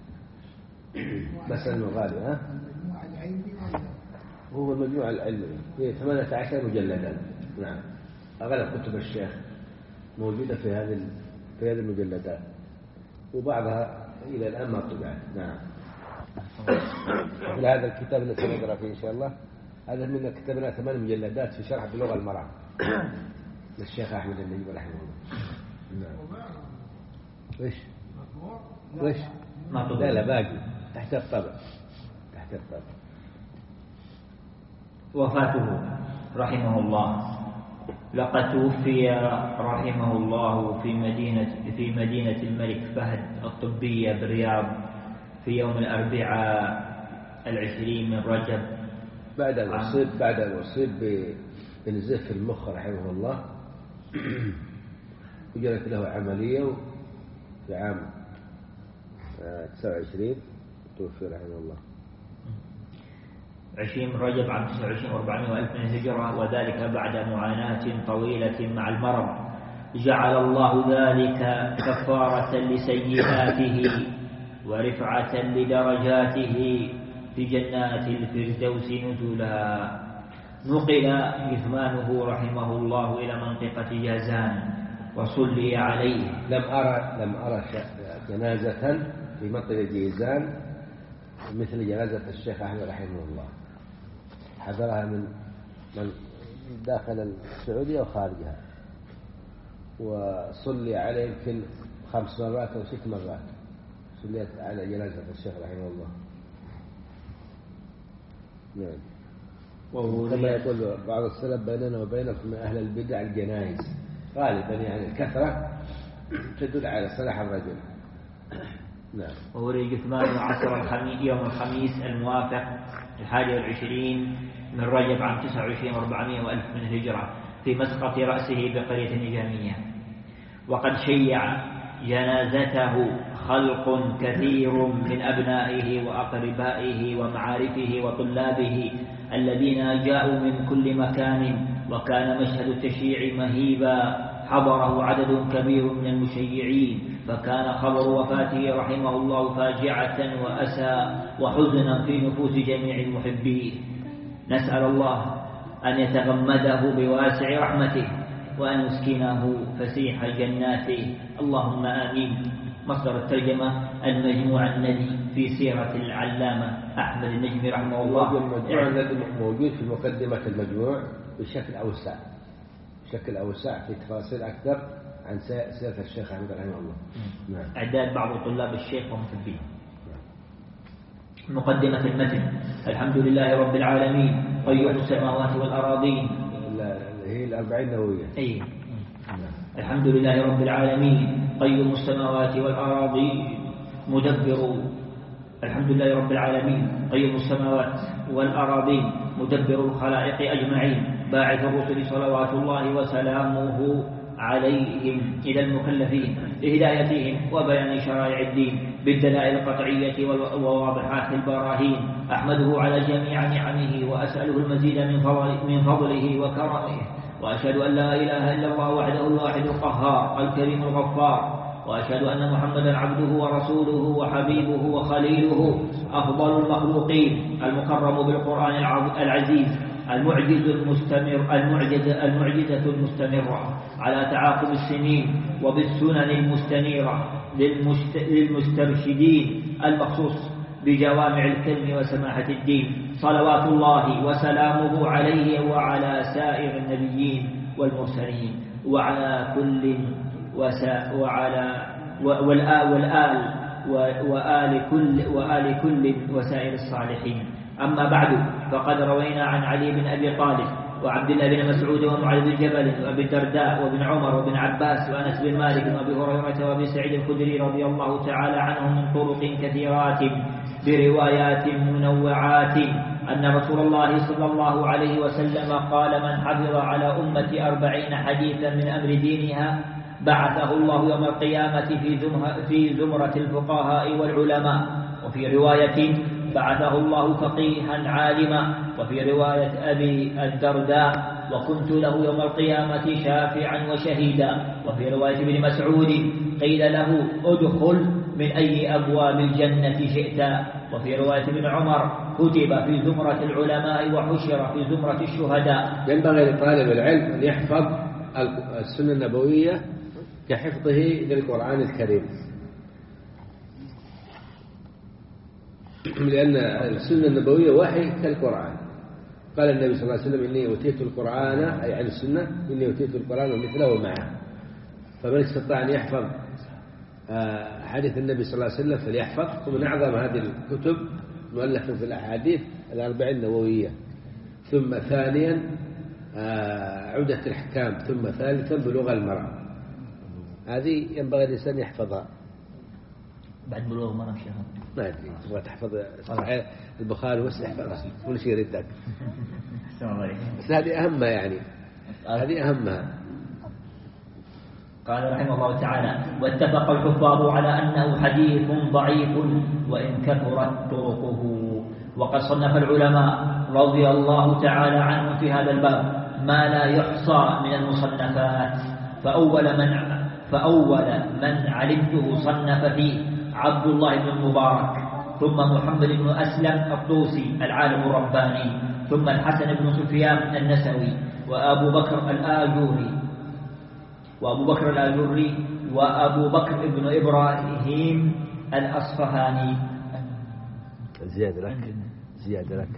S2: بس انه غالي. ها
S3: المجموع العلمي
S2: هو المجموع العلمي في ثمانية عشر مجلدا. نعم. أغلب كتب الشيخ موجودة في هذه في هذه المجلدات، وبعضها إلى الآن ما طبعت. نعم. مثل هذا الكتاب اللي سنقرأ فيه إن شاء الله، هذا من كتبنا ثمان مجلدات في شرح بلغة المرام للشيخ أحمد النجمي رحمه الله. نعم. وش وش
S1: ما طبع.
S2: لا لا باقي تحت الطبع، تحت الطبع.
S1: وفاته رحمه الله لقد توفي رحمه الله في مدينة في مدينة الملك فهد الطبية بالرياض في يوم الأربعاء العشرين من رجب
S2: بعد أن أصيب بعد أن أصيب بنزيف في المخ رحمه الله، وجرت له عملية في عام تسعة وعشرين توفي رحمه الله.
S1: عشرين من رجب عام تسعة وعشرين وأربعمائة وألف من الهجرة، وذلك بعد معاناة طويلة مع المرض جعل الله ذلك كفارة لسيئاته ورفعة لدرجاته في جنات الفردوس نزلا. نقل جثمانه رحمه الله إلى منطقة جازان وصلي عليه.
S2: لم أرى لم أرى جنازة في منطقة جيزان مثل جنازة الشيخ أحمد رحمه الله، حضرها من من داخل السعودية وخارجها، وصلي عليه يمكن خمس مرات أو ست مرات صليت على جنازة الشيخ رحمه الله. نعم. كما يقول بعض السلف بيننا وبينكم أهل البدع الجنائز، غالبا يعني الكثرة تدل على صلاح الرجل. نعم.
S1: ووري جثمان عصر الخميس يوم الخميس الموافق الحادي والعشرين من رجب عام تسعة وعشرين وأربعمائة وألف من الهجرة في مسقط رأسه بقرية نجامية. وقد شيع جنازته خلق كثير من أبنائه وأقربائه ومعارفه وطلابه الذين جاءوا من كل مكان، وكان مشهد التشييع مهيبا حضره عدد كبير من المشيعين، فكان خبر وفاته رحمه الله فاجعة وأسى وحزنا في نفوس جميع المحبين. نسأل الله أن يتغمده بواسع رحمته وأن يسكنه فسيح جناته، اللهم آمين. مصدر الترجمة المجموع الندي في سيرة العلامة أحمد النجمي رحمه الله.
S2: المجموع الذي موجود في مقدمة المجموع بشكل أوسع بشكل أوسع في تفاصيل أكثر عن سيرة الشيخ أحمد رحمه الله. نعم.
S1: إعداد بعض طلاب الشيخ ومحبين. مقدمة المتن. الحمد لله رب العالمين قيوم السماوات والأراضين.
S2: هي الأربعين نووية.
S1: أي. الحمد لله رب العالمين قيوم السماوات والأراضين مدبر. الحمد لله رب العالمين قيوم السماوات والأراضين مدبر الخلائق أجمعين، باعث الرسل صلوات الله وسلامه عليهم إلى المكلفين لهدايتهم وبيان شرائع الدين بالدلائل القطعية وواضحات البراهين. أحمده على جميع نعمه وأسأله المزيد من فضله, من فضله وكرمه، وأشهد أن لا إله إلا الله وحده الواحد القهار الكريم الغفار، وأشهد أن محمدا عبده ورسوله وحبيبه وخليله أفضل المخلوقين المكرم بالقرآن العزيز المعجز المستمر المعجزة, المعجزة المستمرة على تعاقب السنين وبالسنن المستنيرة للمسترشدين المخصوص بجوامع الكلم وسماحة الدين، صلوات الله وسلامه عليه وعلى سائر النبيين والمرسلين وعلى كل وسا وعلى والآل والآل وآل كل وآل كل وسائر الصالحين. أما بعد، فقد روينا عن علي بن أبي طالب وعبد الله بن مسعود ومعاذ بن جبل وأبي الدرداء وابن عمر وابن عباس وأنس بن مالك وأبي هريرة وأبي سعيد الخدري رضي الله تعالى عنهم من طرق كثيرات بروايات منوعات أن رسول الله صلى الله عليه وسلم قال: من حفظ على أمة أربعين حديثا من أمر دينها بعثه الله يوم القيامة في زمرة الفقهاء والعلماء. وفي رواية: بعثه الله فقيها عالما. وفي رواية أبي الدرداء: وكنت له يوم القيامة شافعا وشهيدا. وفي رواية ابن مسعود: قيل له: ادخل من أي أبواب الجنة شئت. وفي رواية ابن عمر: كتب في زمرة العلماء وحشر في زمرة الشهداء.
S2: ينبغي لطالب العلم أن يحفظ السنة النبوية كحفظه للقرآن الكريم، لأن السنة النبوية وحي كالقرآن. قال النبي صلى الله عليه وسلم: إني أوتيت القرآن، أي عن السنة، إني أوتيت القرآن ومثله معه. فمن استطاع أن يحفظ حديث النبي صلى الله عليه وسلم فليحفظ. ومن أعظم هذه الكتب مؤلفة في الأحاديث الأربعين النووية، ثم ثانيا عدة الأحكام، ثم ثالثا بلوغ المرام. هذه ينبغي الإنسان يحفظها.
S1: بعد بلوغ المرام شيخ
S2: ما أدري تبغى تحفظ صحيح البخاري وسح حفظها كل شيء ردك. بس هذه أهمها، يعني هذه أهمها.
S1: قال رحمه الله تعالى: واتفق الحفاظ على أنه حديث ضعيف وإن كثرت طرقه. وقد صنف العلماء رضي الله تعالى عنهم في هذا الباب ما لا يحصى من المصنفات. فأول من فأول من علمته صنف فيه عبد الله بن المبارك، ثم محمد بن أسلم الطوسي العالم الرباني، ثم الحسن بن سفيان النسوي، وأبو بكر الآجوري وأبو بكر الآجوري وأبو بكر بن إبراهيم الأصفهاني.
S2: زيادة لك زيادة لك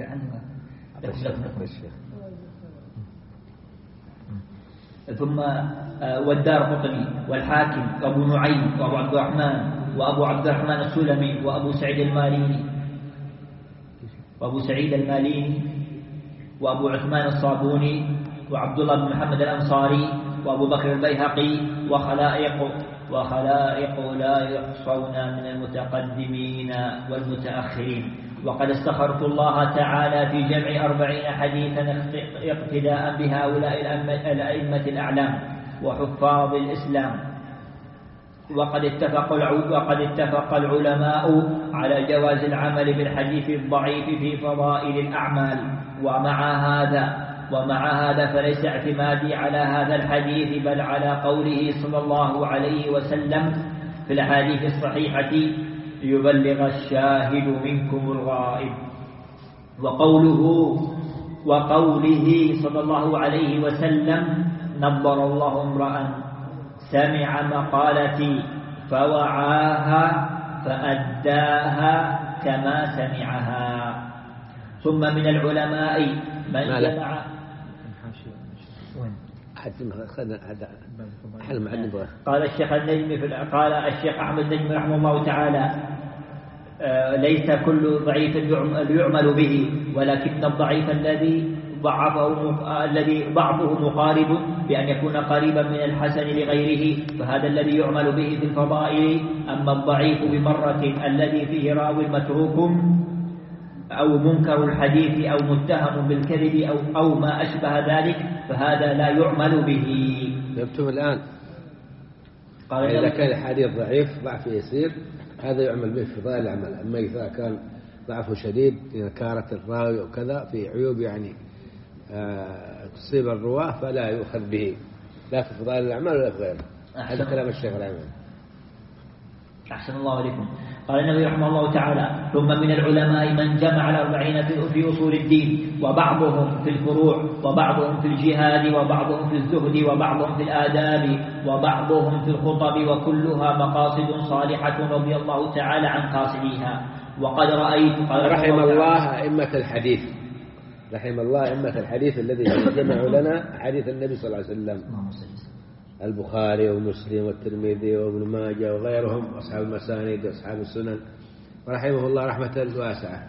S1: ثم والدار قطني والحاكم وأبو نعيم وأبو عبد الرحمن وأبو عبد الرحمن السلمي وأبو سعيد الماليني وأبو سعيد الماليني وأبو عثمان الصابوني وعبد الله بن محمد الأنصاري وأبو بكر البيهقي وخلائق وخلائق لا يحصون من المتقدمين والمتأخرين. وقد استخرت الله تعالى في جمع أربعين حديثا اقتداء بهؤلاء الأئمة الأعلام وحفاظ الإسلام. وقد اتفق وقد اتفق العلماء على جواز العمل بالحديث الضعيف في فضائل الأعمال. ومع هذا ومع هذا فليس اعتمادي على هذا الحديث بل على قوله صلى الله عليه وسلم في الأحاديث الصحيحة ليبلغ الشاهد منكم الغائب. وقوله وقوله صلى الله عليه وسلم نبر الله امرأ سمع مقالتي فوعاها فأداها كما سمعها. ثم من العلماء من جمع قال الشيخ النجمي في قال الشيخ أحمد النجمي رحمه الله تعالى ليس كل ضعيف يعمل به ولكن الضعيف الذي ضعفه الذي ضعفه مقارب بأن يكون قريبا من الحسن لغيره فهذا الذي يعمل به في الفضائل. أما الضعيف بمرة الذي فيه راو متروك أو منكر الحديث أو متهم بالكذب أو, أو ما أشبه ذلك فهذا لا يعمل به.
S2: يبتم الآن قال إذا كان الحديث ضعيف ضعف يسير هذا يعمل به في فضائل الأعمال. أما إذا كان ضعفه شديد نكارة الراوي وكذا في عيوب يعني تصيب الرواة فلا يؤخذ به لا في فضائل الأعمال ولا في غيره. هذا كلام الشيخ العلماني.
S1: أحسن الله عليكم. قال النبي رحمه الله تعالى ثم من العلماء من جمع الأربعين في أصول الدين وبعضهم في الفروع وبعضهم في الجهاد وبعضهم في الزهد وبعضهم في الآداب وبعضهم في الخطب وكلها مقاصد صالحة رضي الله تعالى عن قاصديها. وقد رأيت قال
S2: رحم الله أئمة الحديث رحم الله أئمة الحديث الذي جمعوا لنا حديث النبي صلى الله عليه وسلم البخاري ومسلم والترمذي وابن ماجه وغيرهم أصحاب المسانيد وأصحاب السنن رحمه الله رحمة واسعة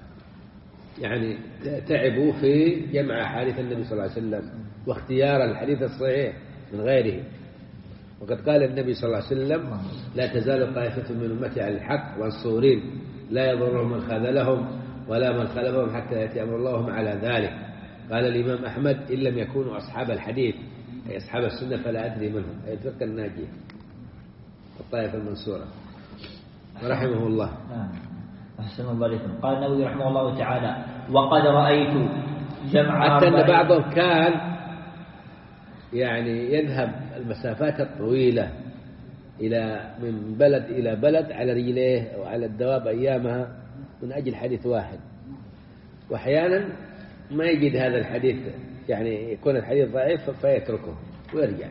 S2: يعني تعبوا في جمع حديث النبي صلى الله عليه وسلم واختيار الحديث الصحيح من غيره. وقد قال النبي صلى الله عليه وسلم لا تزال طائفة من أمتي على الحق والصورين لا يضرهم من خذلهم ولا من خلفهم حتى يأتي أمر الله على ذلك. قال الإمام أحمد إن لم يكونوا أصحاب الحديث أي أصحاب السنة فلا أدري منهم أي الفرقة الناجية الطائفة المنصورة رحمه الله.
S1: أحسن الله عليكم. قال النووي رحمه الله تعالى وقد رأيت جمع
S2: حتى أن بعضهم كان يعني يذهب المسافات الطويلة إلى من بلد إلى بلد على رجليه وعلى الدواب أيامها من أجل حديث واحد وأحيانا ما يجد هذا الحديث يعني يكون الحديث ضعيف فيتركه ويرجع.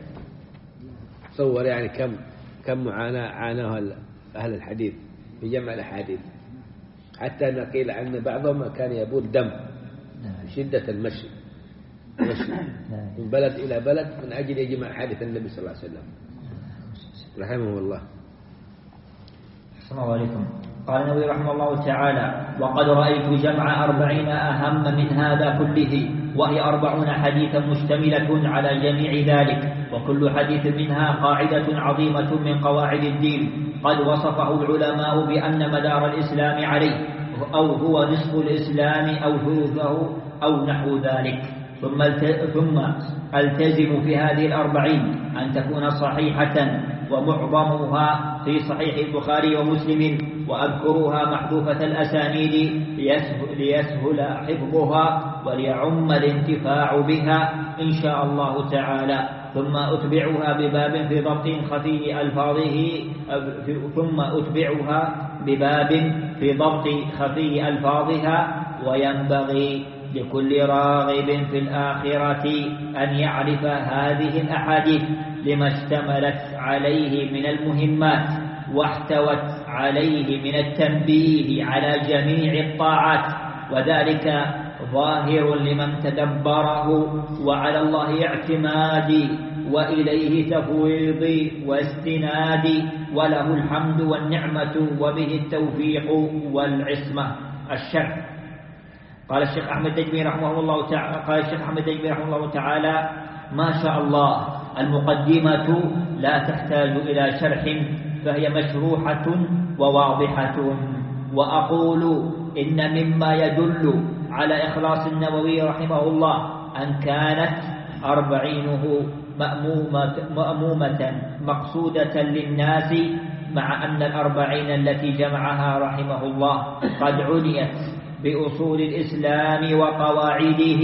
S2: تصور يعني كم كم معاناة عاناه أهل الحديث في جمع الأحاديث حتى أن قيل أن بعضهم كان يبول دم شدة المشي مشي من بلد إلى بلد من أجل يجمع حديث النبي صلى الله عليه وسلم رحمه الله.
S1: السلام عليكم. قال النووي رحمه الله تعالى وقد رأيت جمع أربعين أهم من هذا كله وهي أربعون حديثا مشتملة على جميع ذلك وكل حديث منها قاعدة عظيمة من قواعد الدين قد وصفه العلماء بأن مدار الإسلام عليه أو هو نصف الإسلام أو ثلثه أو نحو ذلك. ثم ثم التزم في هذه الأربعين أن تكون صحيحة ومعظمها في صحيح البخاري ومسلم وأذكرها محذوفة الأسانيد ليسهل حفظها وليعم الانتفاع بها إن شاء الله تعالى. ثم أتبعها بباب في ضبط خفي ألفاظه ثم أتبعها بباب في ضبط خفي ألفاظها. وينبغي لكل راغب في الآخرة أن يعرف هذه الأحاديث لما اشتملت عليه من المهمات واحتوت عليه من التنبيه على جميع الطاعات وذلك ظاهر لمن تدبره وعلى الله اعتمادي وإليه تفويضي واستنادي وله الحمد والنعمة وبه التوفيق والعصمة. الشرح. قال الشيخ أحمد النجمي رحمه الله تعالى قال الشيخ أحمد النجمي رحمه الله تعالى ما شاء الله المقدمة لا تحتاج إلى شرح فهي مشروحة وواضحة. وأقول إن مما يدل على إخلاص النووي رحمه الله أن كانت أربعينه مأمومة, مأمومة مقصودة للناس مع أن الأربعين التي جمعها رحمه الله قد عنيت بأصول الإسلام وقواعده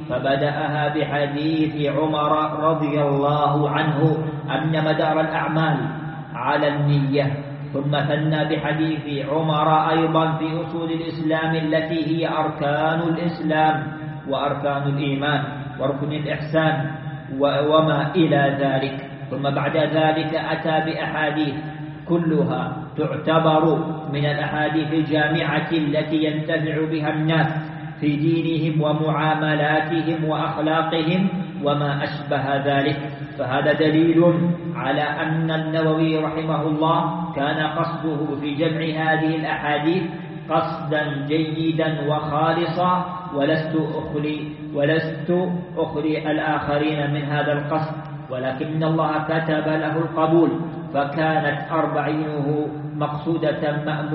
S1: فبدأها بحديث عمر رضي الله عنه أن مدار الأعمال على النية، ثم ثنى بحديث عمر أيضا في أصول الإسلام التي هي أركان الإسلام وأركان الإيمان وركن الإحسان وما إلى ذلك. ثم بعد ذلك أتى بأحاديث كلها تعتبر من الأحاديث الجامعة التي ينتفع بها الناس في دينهم ومعاملاتهم وأخلاقهم وما أشبه ذلك. فهذا دليل على أن النووي رحمه الله كان قصده في جمع هذه الأحاديث قصدا جيدا وخالصا، ولست أخلي, ولست أخلي الآخرين من هذا القصد، ولكن الله كتب له القبول، فكانت أربعينه مقصودة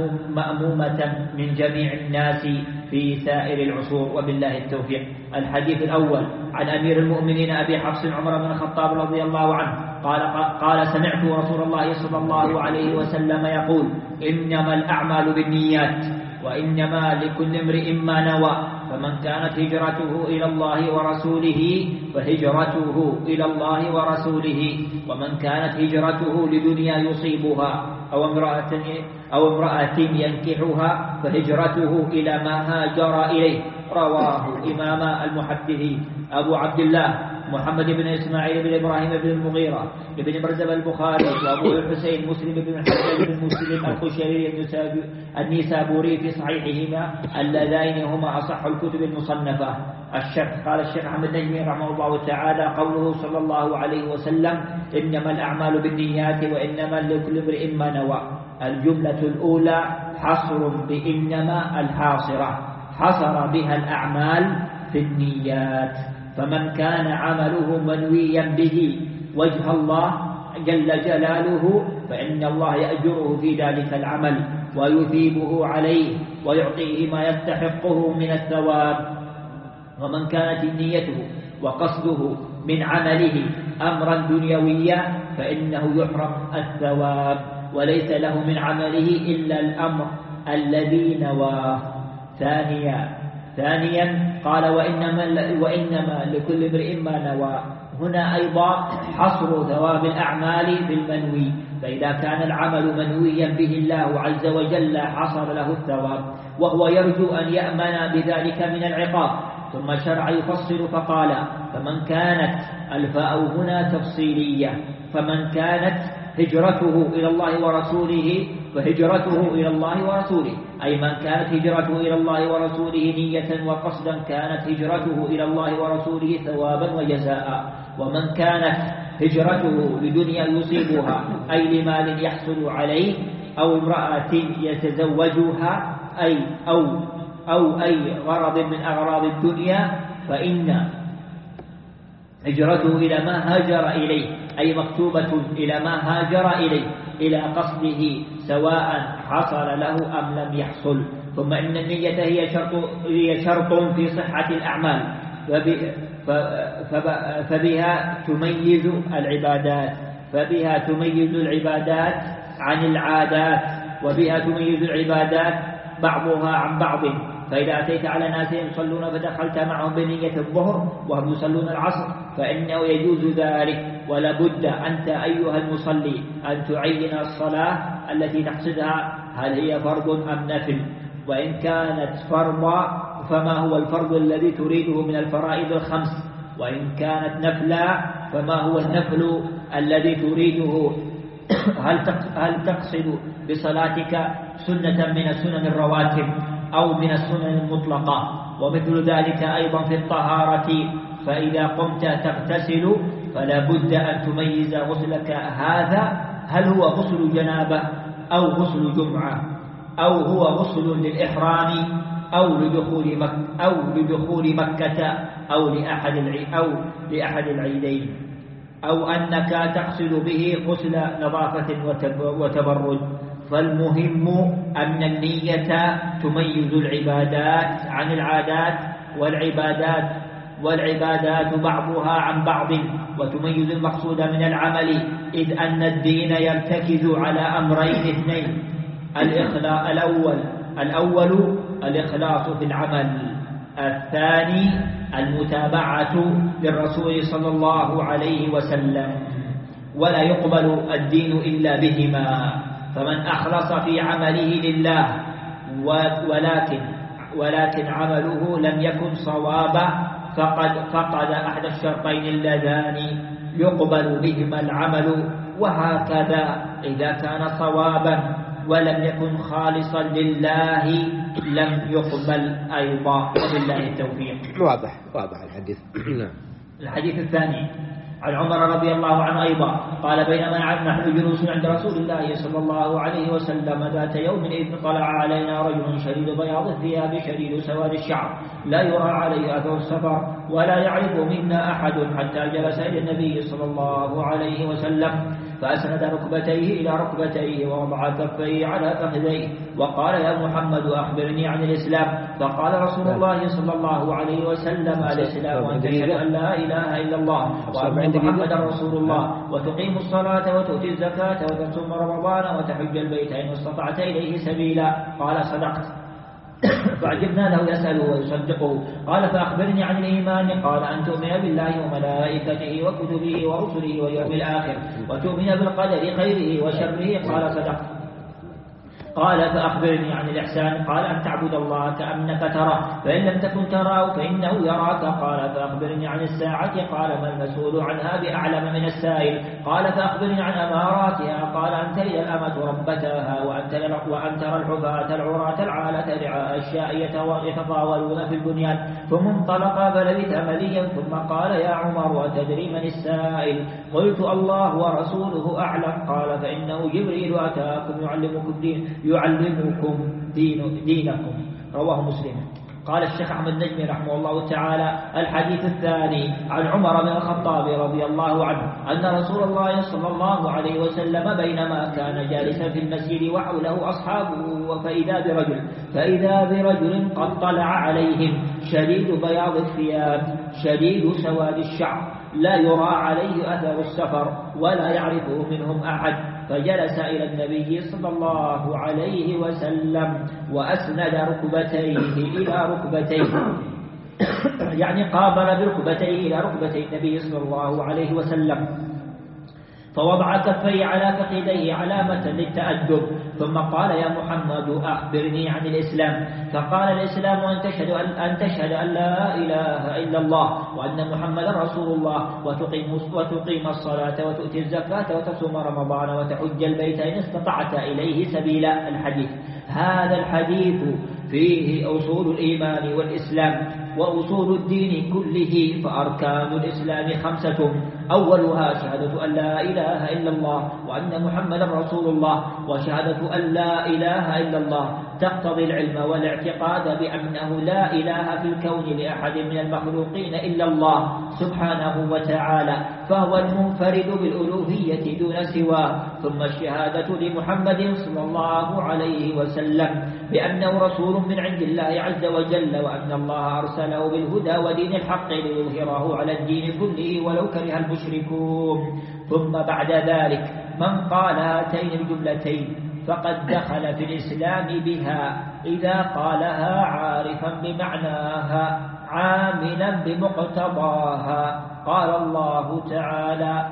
S1: مأمومة من جميع الناس في سائر العصور، وبالله التوفيق. الحديث الأول عن أمير المؤمنين أبي حفص عمر بن الخطاب رضي الله عنه قال, قال سمعت رسول الله صلى الله عليه وسلم يقول: إنما الأعمال بالنيات وإنما لكل امرئ ما نوى، فمن كانت هجرته إلى الله ورسوله فهجرته إلى الله ورسوله، ومن كانت هجرته لدنيا يصيبها أو امرأة, أو امرأة ينكحها فهجرته إلى ما هاجر إليه. رواه إمام المحدثين أبو عبد الله محمد بن إسماعيل بن إبراهيم بن المغيرة بن برزب البخاري، وأبو الحسين مسلم بن الحجاج بن مسلم الخشيري النيسابوري في صحيحهما اللذين هما أصح الكتب المصنفة. الشيخ قال الشيخ أحمد نجمي رحمه الله تعالى: قوله صلى الله عليه وسلم: إنما الأعمال بالنيات وإنما لكل امرئ ما نوى. الجملة الأولى حصر بإنما الحاصرة، حصر بها الأعمال في النيات، فمن كان عمله منويا به وجه الله جل جلاله فإن الله يأجره في ذلك العمل ويثيبه عليه ويعطيه ما يستحقه من الثواب. ومن كانت نيته وقصده من عمله أمرا دنيويا فإنه يحرم الثواب وليس له من عمله إلا الأمر الذي نواه. ثانيا ثانيا قال: وإنما, وإنما لكل امرئ ما نوى. هنا أيضا حصر ثواب الأعمال بالمنوي، فإذا كان العمل منويا به الله عز وجل حصر له الثواب، وهو يرجو أن يأمن بذلك من العقاب. ثم شرع يفصل فقال: فمن كانت الفاء هنا تفصيلية، فمن كانت هجرته إلى الله ورسوله فهجرته إلى الله ورسوله، أي من كانت هجرته إلى الله ورسوله نية وقصدا كانت هجرته إلى الله ورسوله ثوابا وجزاء. ومن كانت هجرته لدنيا يصيبها أي لمال يحصل عليه أو امرأة يتزوجها أي أو أو أي غرض من أغراض الدنيا فإن هجرته إلى ما هاجر إليه، أي مكتوبة إلى ما هاجر إليه إلى قصده سواء حصل له أم لم يحصل. ثم إن النية هي شرط, هي شرط في صحة الأعمال، فبها تميز العبادات فبها تميز العبادات عن العادات، وبها تميز العبادات بعضها عن بعض. فإذا أتيت على ناس يصلون فدخلت معهم بنية الظهر وهم يصلون العصر فإنه يجوز ذلك، ولا بد أنت أيها المصلي أن تعين الصلاة التي تقصدها هل هي فرض أم نفل، وإن كانت فرضا فما هو الفرض الذي تريده من الفرائض الخمس، وإن كانت نفلا فما هو النفل الذي تريده. هل تقصد بصلاتك سنة من السنن الرواتب أو من السنن المطلقة؟ ومثل ذلك أيضا في الطهارة، فإذا قمت تغتسل فلا بد أن تميز غسلك هذا هل هو غسل جنابة أو غسل جمعة أو هو غسل للإحرام أو لدخول مكة أو لدخول مكة أو لأحد أو لأحد العيدين، أو أنك تقصد به غسل نظافة وتبرد. فالمهم أن النية تميز العبادات عن العادات، والعبادات والعبادات بعضها عن بعض، وتميز المقصود من العمل، إذ أن الدين يرتكز على أمرين اثنين: الإخلاص الأول الأول الإخلاص في العمل، الثاني المتابعة للرسول صلى الله عليه وسلم، ولا يقبل الدين إلا بهما. فمن أخلص في عمله لله ولكن ولكن عمله لم يكن صوابا فقد فقد أحد الشرطين اللذان يقبل بهما العمل، وهكذا إذا كان صوابا ولم يكن خالصا لله لم يقبل أيضا. وبالله التوفيق.
S2: واضح واضح الحديث.
S1: الحديث الثاني عن عمر رضي الله عنه أيضا قال: بينما نحن جلوس عند رسول الله صلى الله عليه وسلم ذات يوم إذ طلع علينا رجل شديد بياض الثياب شديد سواد الشعر لا يرى عليه أثر السفر ولا يعرف منا أحد، حتى جلس إلى النبي صلى الله عليه وسلم فأسند ركبتيه إلى ركبتيه ووضع كفيه على فخذيه وقال: يا محمد أخبرني عن الإسلام. فقال رسول الله صلى الله عليه وسلم: الإسلام أن تشهد أن لا إله إلا الله وأن محمدا رسول الله وتقيم الصلاة وتؤتي الزكاة وتصوم رمضان وتحج البيت إن استطعت إليه سبيلا. قال: صدقت. فعجبنا له يسأله ويصدقه. قال: فأخبرني عن الإيمان. قال: أن تؤمن بالله وملائكته وكتبه ورسله واليوم الآخر وتؤمن بالقدر خيره وشره. قال: صدقت. قال: فأخبرني عن الإحسان. قال: أن تعبد الله كأنك تراه فإن لم تكن تراه فإنه يراك. قال: فأخبرني عن الساعة. قال: ما المسؤول عنها بأعلم من السائل. قال: فأخبرني عن أماراتها. قال: أن تلد الأمة ربتها وأن ترى الحفاة العراة العالة رعاء الشاء يتطاولون في البنيان. ثم انطلق فلبث مليا ثم قال: يا عمر أتدري من السائل؟ قلت: الله ورسوله أعلم. قال: فإنه جبريل أتاكم يعلمكم دين يعلمكم دين دينكم. رواه مسلم. قال الشيخ أحمد نجمي رحمه الله تعالى: الحديث الثاني عن عمر بن الخطاب رضي الله عنه أن رسول الله صلى الله عليه وسلم بينما كان جالسا في المسجد وحوله أصحابه فإذا برجل فإذا برجل قد طلع عليهم شديد بياض الثياب شديد سواد الشعر لا يرى عليه أثر السفر ولا يعرفه منهم أحد، فجلس إلى النبي صلى الله عليه وسلم وأسند ركبتيه إلى ركبتيه يعني قابل بركبتيه إلى ركبتي النبي صلى الله عليه وسلم، فوضع كفيه على فخذيه علامة للتأدب، ثم قال: يا محمد أخبرني عن الإسلام. فقال: الإسلام أن تشهد أن تشهد أن لا إله إلا الله وأن محمدا رسول الله وتقيم وتقيم الصلاة وتؤتي الزكاة وتصوم رمضان وتحج البيت إن استطعت إليه سبيلا. الحديث. هذا الحديث فيه أصول الإيمان والإسلام وأصول الدين كله، فأركان الإسلام خمسة: أولها شهادة أن لا إله إلا الله وأن محمدا رسول الله، وشهادة أن لا إله إلا الله تقتضي العلم والاعتقاد بأنه لا إله في الكون لأحد من المخلوقين إلا الله سبحانه وتعالى، فهو المنفرد بالألوهية دون سواه. ثم الشهادة لمحمد صلى الله عليه وسلم بأنه رسول من عند الله عز وجل، وأن الله أرسله بالهدى ودين الحق ليظهره على الدين كله ولو كره المشركون. ثم بعد ذلك من قال هاتين الجملتين فقد دخل في الإسلام بها إذا قالها عارفا بمعناها عاملا بمقتضاها. قال الله تعالى: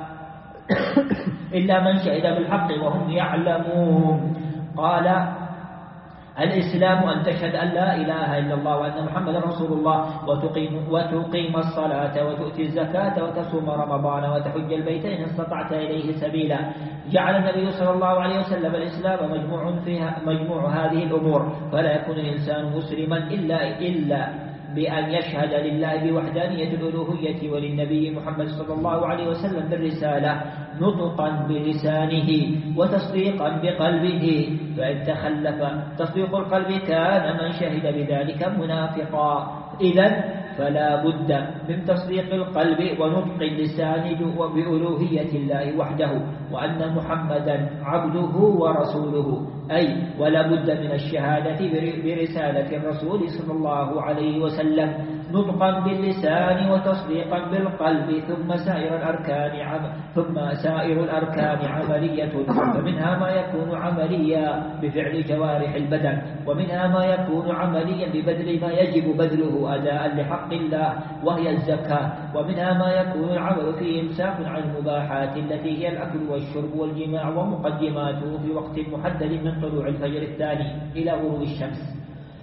S1: إلا من شهد بالحق وهم يعلمون. قال: الإسلام أن تشهد أن لا إله إلا الله وأن محمدا رسول الله وتقيم, وتقيم الصلاة وتؤتي الزكاة وتصوم رمضان وتحج البيت إن استطعت إليه سبيلا. جعل النبي صلى الله عليه وسلم الإسلام مجموع, فيها مجموع هذه الأمور، فلا يكون الإنسان مسلما إلا, إلا بأن يشهد لله بوحدانية الألوهية وللنبي محمد صلى الله عليه وسلم بالرسالة نطقا بلسانه وتصديقا بقلبه، فإن تخلف تصديق القلب كان من شهد بذلك منافقا. إذن فلا بد من تصديق القلب ونطق اللسان بألوهية الله وحده وأن محمدا عبده ورسوله، أي ولا بد من الشهادة برسالة الرسول صلى الله عليه وسلم نطقا باللسان وتصديقا بالقلب ثم سائر الأركان عم ثم سائر الأركان عملية، فمنها ما يكون عمليا بفعل جوارح البدن، ومنها ما يكون عمليا ببذل ما يجب بذله أداء لحق الله وهي الزكاة، ومنها ما يكون العمل فيه إمساك عن المباحات التي هي الأكل والشرب والجماع ومقدماته في وقت محدد من طلوع الفجر الثاني إلى غروب الشمس.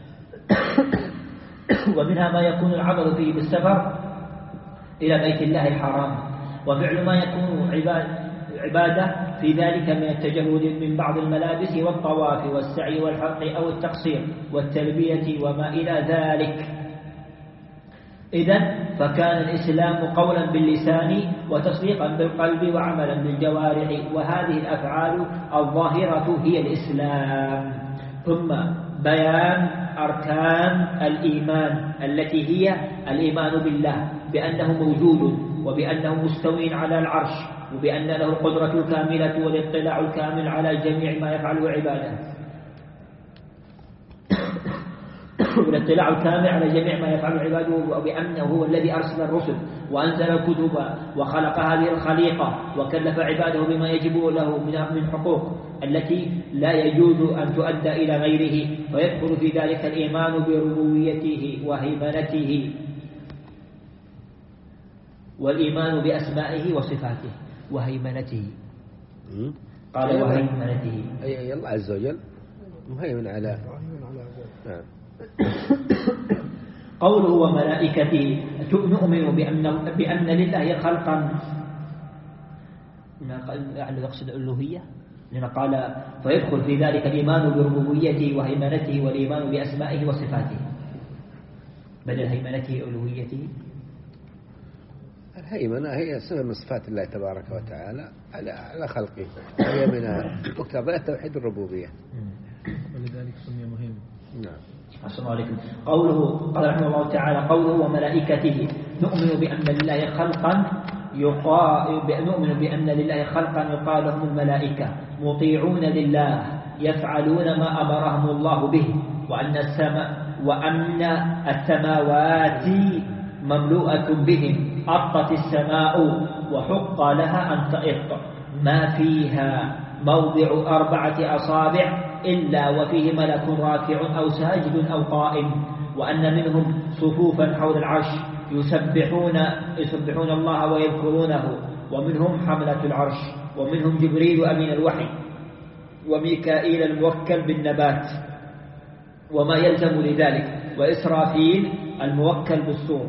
S1: ومنها ما يكون العمل فيه بالسفر إلى بيت الله الحرام، وفعل ما يكون عبادة في ذلك من التجرد من بعض الملابس والطواف والسعي والحلق أو التقصير والتلبية وما إلى ذلك. إذن فكان الإسلام قولا باللسان وتصديقا بالقلب وعملا بالجوارح، وهذه الأفعال الظاهرة هي الإسلام. ثم بيان أركان الإيمان التي هي الإيمان بالله بأنه موجود وبأنه مستوي على العرش وبأن له القدرة الكاملة والاطلاع الكامل على جميع ما يفعله عباده والاطلاع الكامل على جميع ما يفعله عباده، وبأنه هو الذي أرسل الرسل وأنزل الكتب وخلق هذه الخليقة وكلف عباده بما يجب له من حقوق التي لا يجوز أن تؤدى إلى غيره، فيدخل في ذلك الإيمان بربوبيته وهيمنته والإيمان بأسمائه وصفاته وهيمنته. قال وهيمنته
S2: أي الله عز وجل مهيمن على نعم.
S1: قوله وملائكته نؤمن بأن, بأن لله خلقا، يعني يقصد الألوهية، لما قال فيدخل في ذلك الإيمان بربوبيته وهيمنته والإيمان بأسمائه وصفاته بدل هيمنته ألوهيته.
S2: الهيمنة هي صفة من صفات الله تبارك وتعالى على على خلقه، هي من مقتضى توحيد الربوبية
S4: ولذلك سمي مهيمن.
S2: نعم.
S1: أحسن الله عليكم. قوله قال رحمه الله تعالى قوله وملائكته نؤمن بأن لله خلقا يقال نؤمن بأن لله خلقا يقال لهم الملائكة مطيعون لله يفعلون ما أمرهم الله به، وأن السماء وأن السماوات مملوءة بهم، أطت السماء وحق لها أن تئط ما فيها موضع أربعة أصابع إلا وفيه ملك راكع أو ساجد أو قائم، وأن منهم صفوفا حول العرش يسبحون يسبحون الله ويذكرونه، ومنهم حملة العرش، ومنهم جبريل أمين الوحي، وميكائيل الموكل بالنبات وما يلزم لذلك، وإسرافيل الموكل بالصور،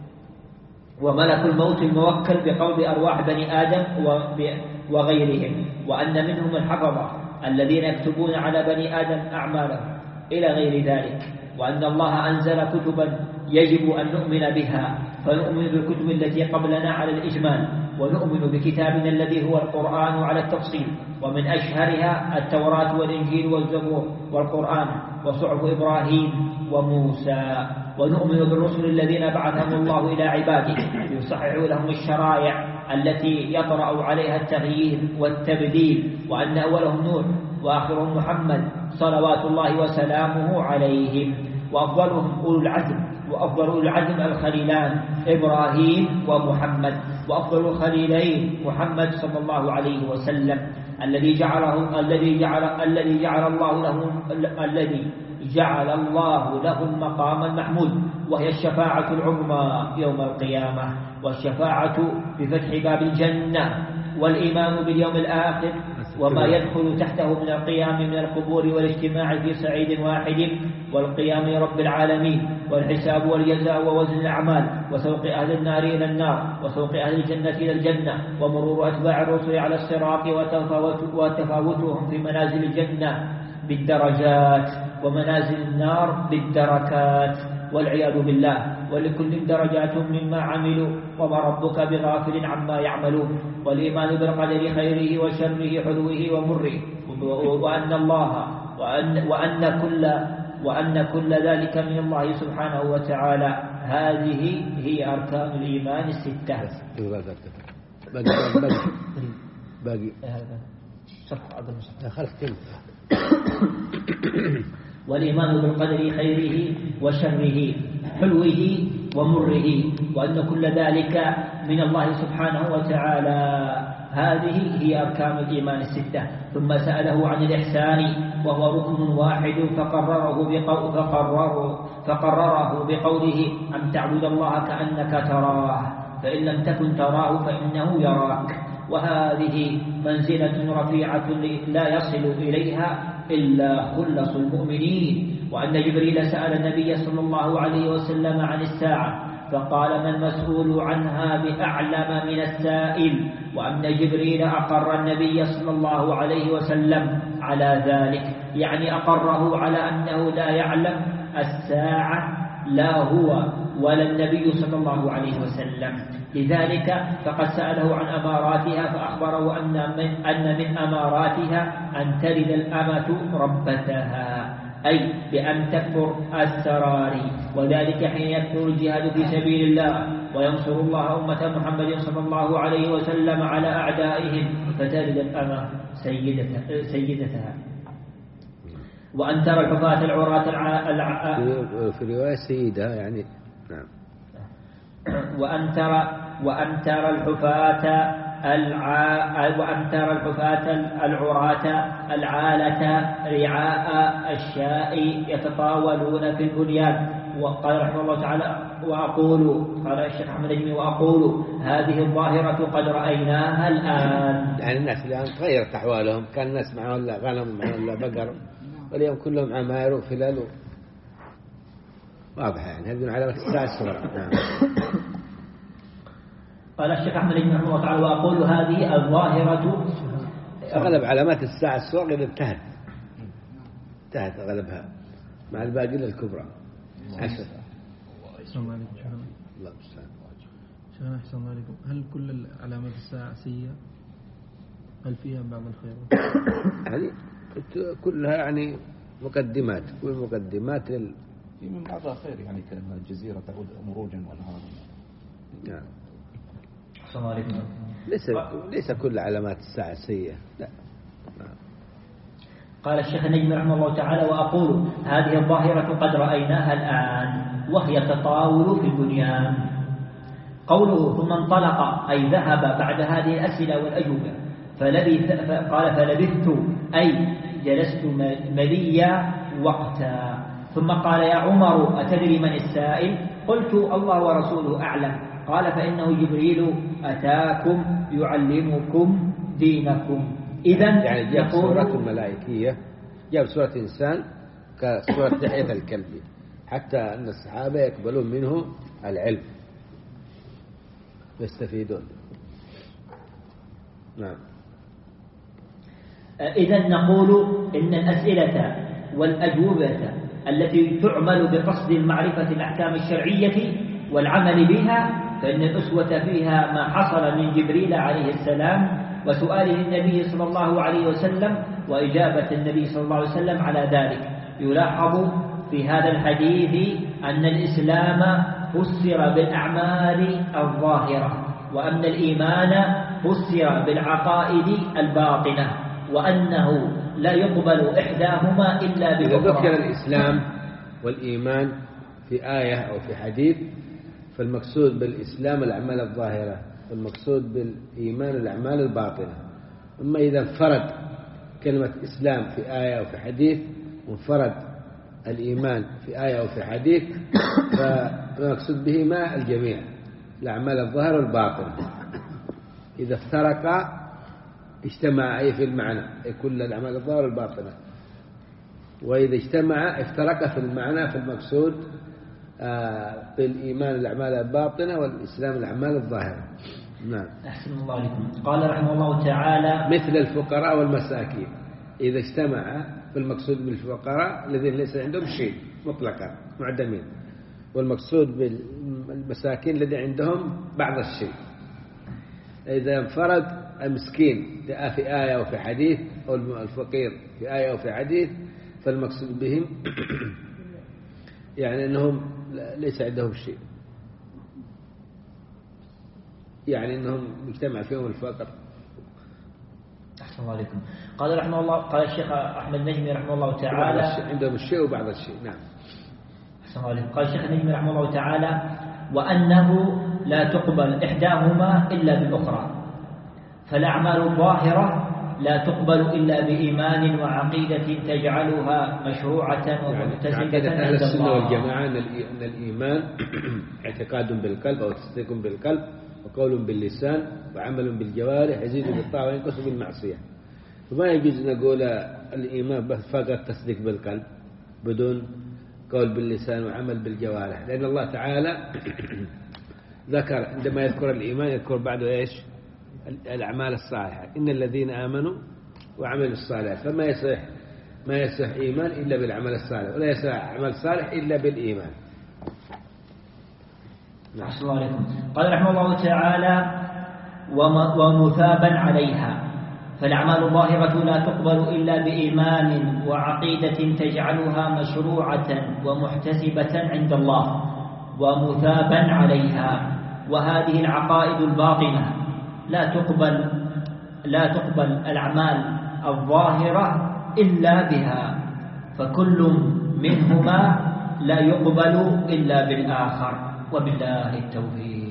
S1: وملك الموت الموكل بقبض أرواح بني آدم وغيرهم، وأن منهم الحفظة الذين يكتبون على بني آدم أعمالهم إلى غير ذلك، وأن الله أنزل كتبا يجب أن نؤمن بها، فنؤمن بالكتب التي قبلنا على الإجمال، ونؤمن بكتابنا الذي هو القرآن على التفصيل، ومن أشهرها التوراة والإنجيل والزبور والقرآن وصحف إبراهيم وموسى، ونؤمن بالرسل الذين بعثهم الله إلى عباده يصححوا لهم الشرائع التي يطرأ عليها التغيير والتبديل، وأن أولهم نوح وآخرهم محمد صلوات الله وسلامه عليهم، وأفضلهم أولو العزم، وأفضل أولو العزم الخليلان إبراهيم ومحمد، وأفضل الخليلين محمد صلى الله عليه وسلم الذي جعله الذي جعل الذي جعل الله له الذي جعل الله له المقام المحمود، وهي الشفاعة العظمى يوم القيامة، والشفاعة بفتح باب الجنة، والإيمان باليوم الآخر وما يدخل تحته من القيام من القبور والاجتماع في صعيد واحد، والقيام لرب العالمين، والحساب والجزاء ووزن الأعمال، وسوق أهل النار إلى النار، وسوق أهل الجنة إلى الجنة، ومرور أتباع الرسل على الصراط وتفاوتهم في منازل الجنة بالدرجات ومنازل النار بالدركات والعياذ بالله، ولكل درجات مما عملوا وما ربك بغافل عما يعملون، والإيمان بالقدر خيره وشره حلوه ومره، وأن الله وأن, وأن كل وأن كل ذلك من الله سبحانه وتعالى. هذه هي أركان الإيمان الستة.
S2: باقي باقي باقي باقي والإيمان بالقدر خيره وشره حلوه
S1: ومره، وأن كل ذلك من الله سبحانه وتعالى. هذه هي أركان الإيمان الستة. ثم سأله عن الإحسان وهو ركن واحد فقرره بقول فقرره, فقرره بقوله أن تعبد الله كأنك تراه، فإن لم تكن تراه فإنه يراك. وهذه منزلة رفيعة لا يصل إليها إلا خلص المؤمنين. وأن جبريل سأل النبي صلى الله عليه وسلم عن الساعة فقال: ما المسؤول عنها بأعلم من السائل. وأن جبريل أقر النبي صلى الله عليه وسلم على ذلك، يعني أقره على أنه لا يعلم الساعة، لا هو ولا النبي صلى الله عليه وسلم. لذلك فقد سأله عن أماراتها فأخبره أن من, أن من أماراتها أن تلد الأمة ربتها، أي بأن تكفر السرار، وذلك حين يكثر الجهاد في سبيل الله وينصر الله أمة محمد صلى الله عليه وسلم على أعدائهم فتلد الأمة سيدتها, سيدتها. وأن ترى الحفاة العراة الع... الع...
S2: في رواية سيدة يعني نعم.
S1: وأن ترى وأن ترى الحفاة الع... وأن ترى الحفاة العراة العالة رعاء الشاء يتطاولون في البنيان. وقال رحمه الله تعالى: وأقول، قال الشيخ أحمد النجمي: وأقول هذه الظاهرة قد رأيناها الآن.
S2: يعني الناس الآن تغيرت أحوالهم، كان الناس معهم لا غنم معهم لا بقر، واليوم كلهم عماير وفلل واضحة، يعني هذه على الساعة الصغرى. نعم.
S1: قال الشيخ أحمد النجمي رحمه الله تعالى: وأقول هذه الظاهرة
S2: أغلب علامات الساعة الصغرى انتهت انتهت أغلبها مع الباقي الكبرى عشرة.
S4: السلام عليكم شيخنا.
S2: الله المستعان.
S4: شيخنا أحسن الله عليكم، هل كل علامات الساعة سيئة؟ هل فيها بعض الخير؟
S2: يعني كلها يعني مقدمات، كل مقدمات لل...
S5: في من بعضها خير، يعني كالجزيرة تعود مروجا وأنهارا.
S2: نعم.
S1: السلام عليكم.
S2: ليس ليس كل علامات الساعة سيئة، لا. نعم.
S1: قال الشيخ النجمي رحمه الله تعالى: وأقول هذه الظاهرة قد رأيناها الآن، وهي التطاول في البنيان. قوله ثم انطلق أي ذهب بعد هذه الأسئلة والأجوبة، فلبث قال فلبثت أي جلست مليا وقتا. ثم قال: يا عمر أتدري من السائل؟ قلت: الله ورسوله أعلم. قال: فإنه جبريل أتاكم يعلمكم دينكم. إذن
S2: يعني جاء صورة ملائكية، جاء صورة إنسان كصورة دحية الكلب، حتى أن الصحابة يقبلون منه العلم يستفيدون. نعم.
S1: إذن نقول إن الأسئلة والأجوبة التي تعمل بقصد المعرفة الأحكام الشرعية والعمل بها، فإن الأسوة فيها ما حصل من جبريل عليه السلام وسؤاله النبي صلى الله عليه وسلم وإجابة النبي صلى الله عليه وسلم على ذلك. يلاحظ في هذا الحديث أن الإسلام فسر بالأعمال الظاهرة، وأن الإيمان فسر بالعقائد الباطنة، وأنه لا يقبل إحداهما إلا
S2: إذا
S1: بأخرى.
S2: ذكر الإسلام والإيمان في آية أو في حديث، فالمقصود بالإسلام الأعمال الظاهرة، والمقصود بالإيمان الأعمال الباطنة. أما إذا انفرد كلمة إسلام في آية أو في حديث، وانفرد الإيمان في آية أو في حديث، فالمقصود به ما الجميع الأعمال الظاهرة والباطنة. إذا افترق اجتمع أي في المعنى، أي كل الأعمال الظاهرة والباطنة. وإذا اجتمع افترق في المعنى، في المقصود آه بالإيمان الأعمال الباطنة والإسلام الأعمال الظاهرة. نعم.
S1: أحسن الله عليكم. قال رحمه الله تعالى:
S2: مثل الفقراء والمساكين، إذا اجتمع في المقصود بالفقراء الذين ليس عندهم شيء مطلقا معدمين، والمقصود بالمساكين الذين عندهم بعض الشيء. إذا انفرد المسكين في آية وفي حديث، أو الفقير في آية وفي حديث، فالمقصود بهم يعني أنهم ليس عندهم شيء، يعني أنهم مجتمع فيهم الفقر.
S1: أحسن الله عليكم. قال رحمه الله، قال الشيخ أحمد النجمي رحمه الله تعالى:
S2: عندهم الشيء وبعض الشيء. نعم.
S1: أحسن الله عليكم. قال الشيخ النجمي رحمه الله تعالى: وأنه لا تقبل إحداهما إلا بالأخرى، فالأعمال الظاهرة لا تقبل إلا بإيمان وعقيدة تجعلها مشروعة ومحتسبة
S2: يعني
S1: عند
S2: أهل السنة
S1: الله.
S2: والجماعة أن الإيمان اعتقاد بالقلب أو تصديق بالقلب وقول باللسان وعمل بالجوارح يزيد بالطاعة وينقص بالمعصية. وما يجوز نقول الإيمان بس فقط تصديق بالقلب بدون قول باللسان وعمل بالجوارح، لأن الله تعالى ذكر عندما يذكر الإيمان يذكر بعده إيش؟ الأعمال الصالحة، إن الذين آمنوا وعملوا الصالحات، فما يصح ما يصح إيمان إلا بالعمل الصالح، ولا يصح عمل صالح إلا بالإيمان.
S1: أحسن الله عليكم. قال رحمه الله تعالى ومثابا عليها، فالأعمال الظاهرة لا تقبل إلا بإيمان وعقيدة تجعلها مشروعة ومحتسبة عند الله ومثابا عليها. وهذه العقائد الباطنة لا تقبل لا تقبل الأعمال الظاهرة إلا بها، فكل منهما لا يقبل إلا بالآخر، وبالله التوفيق.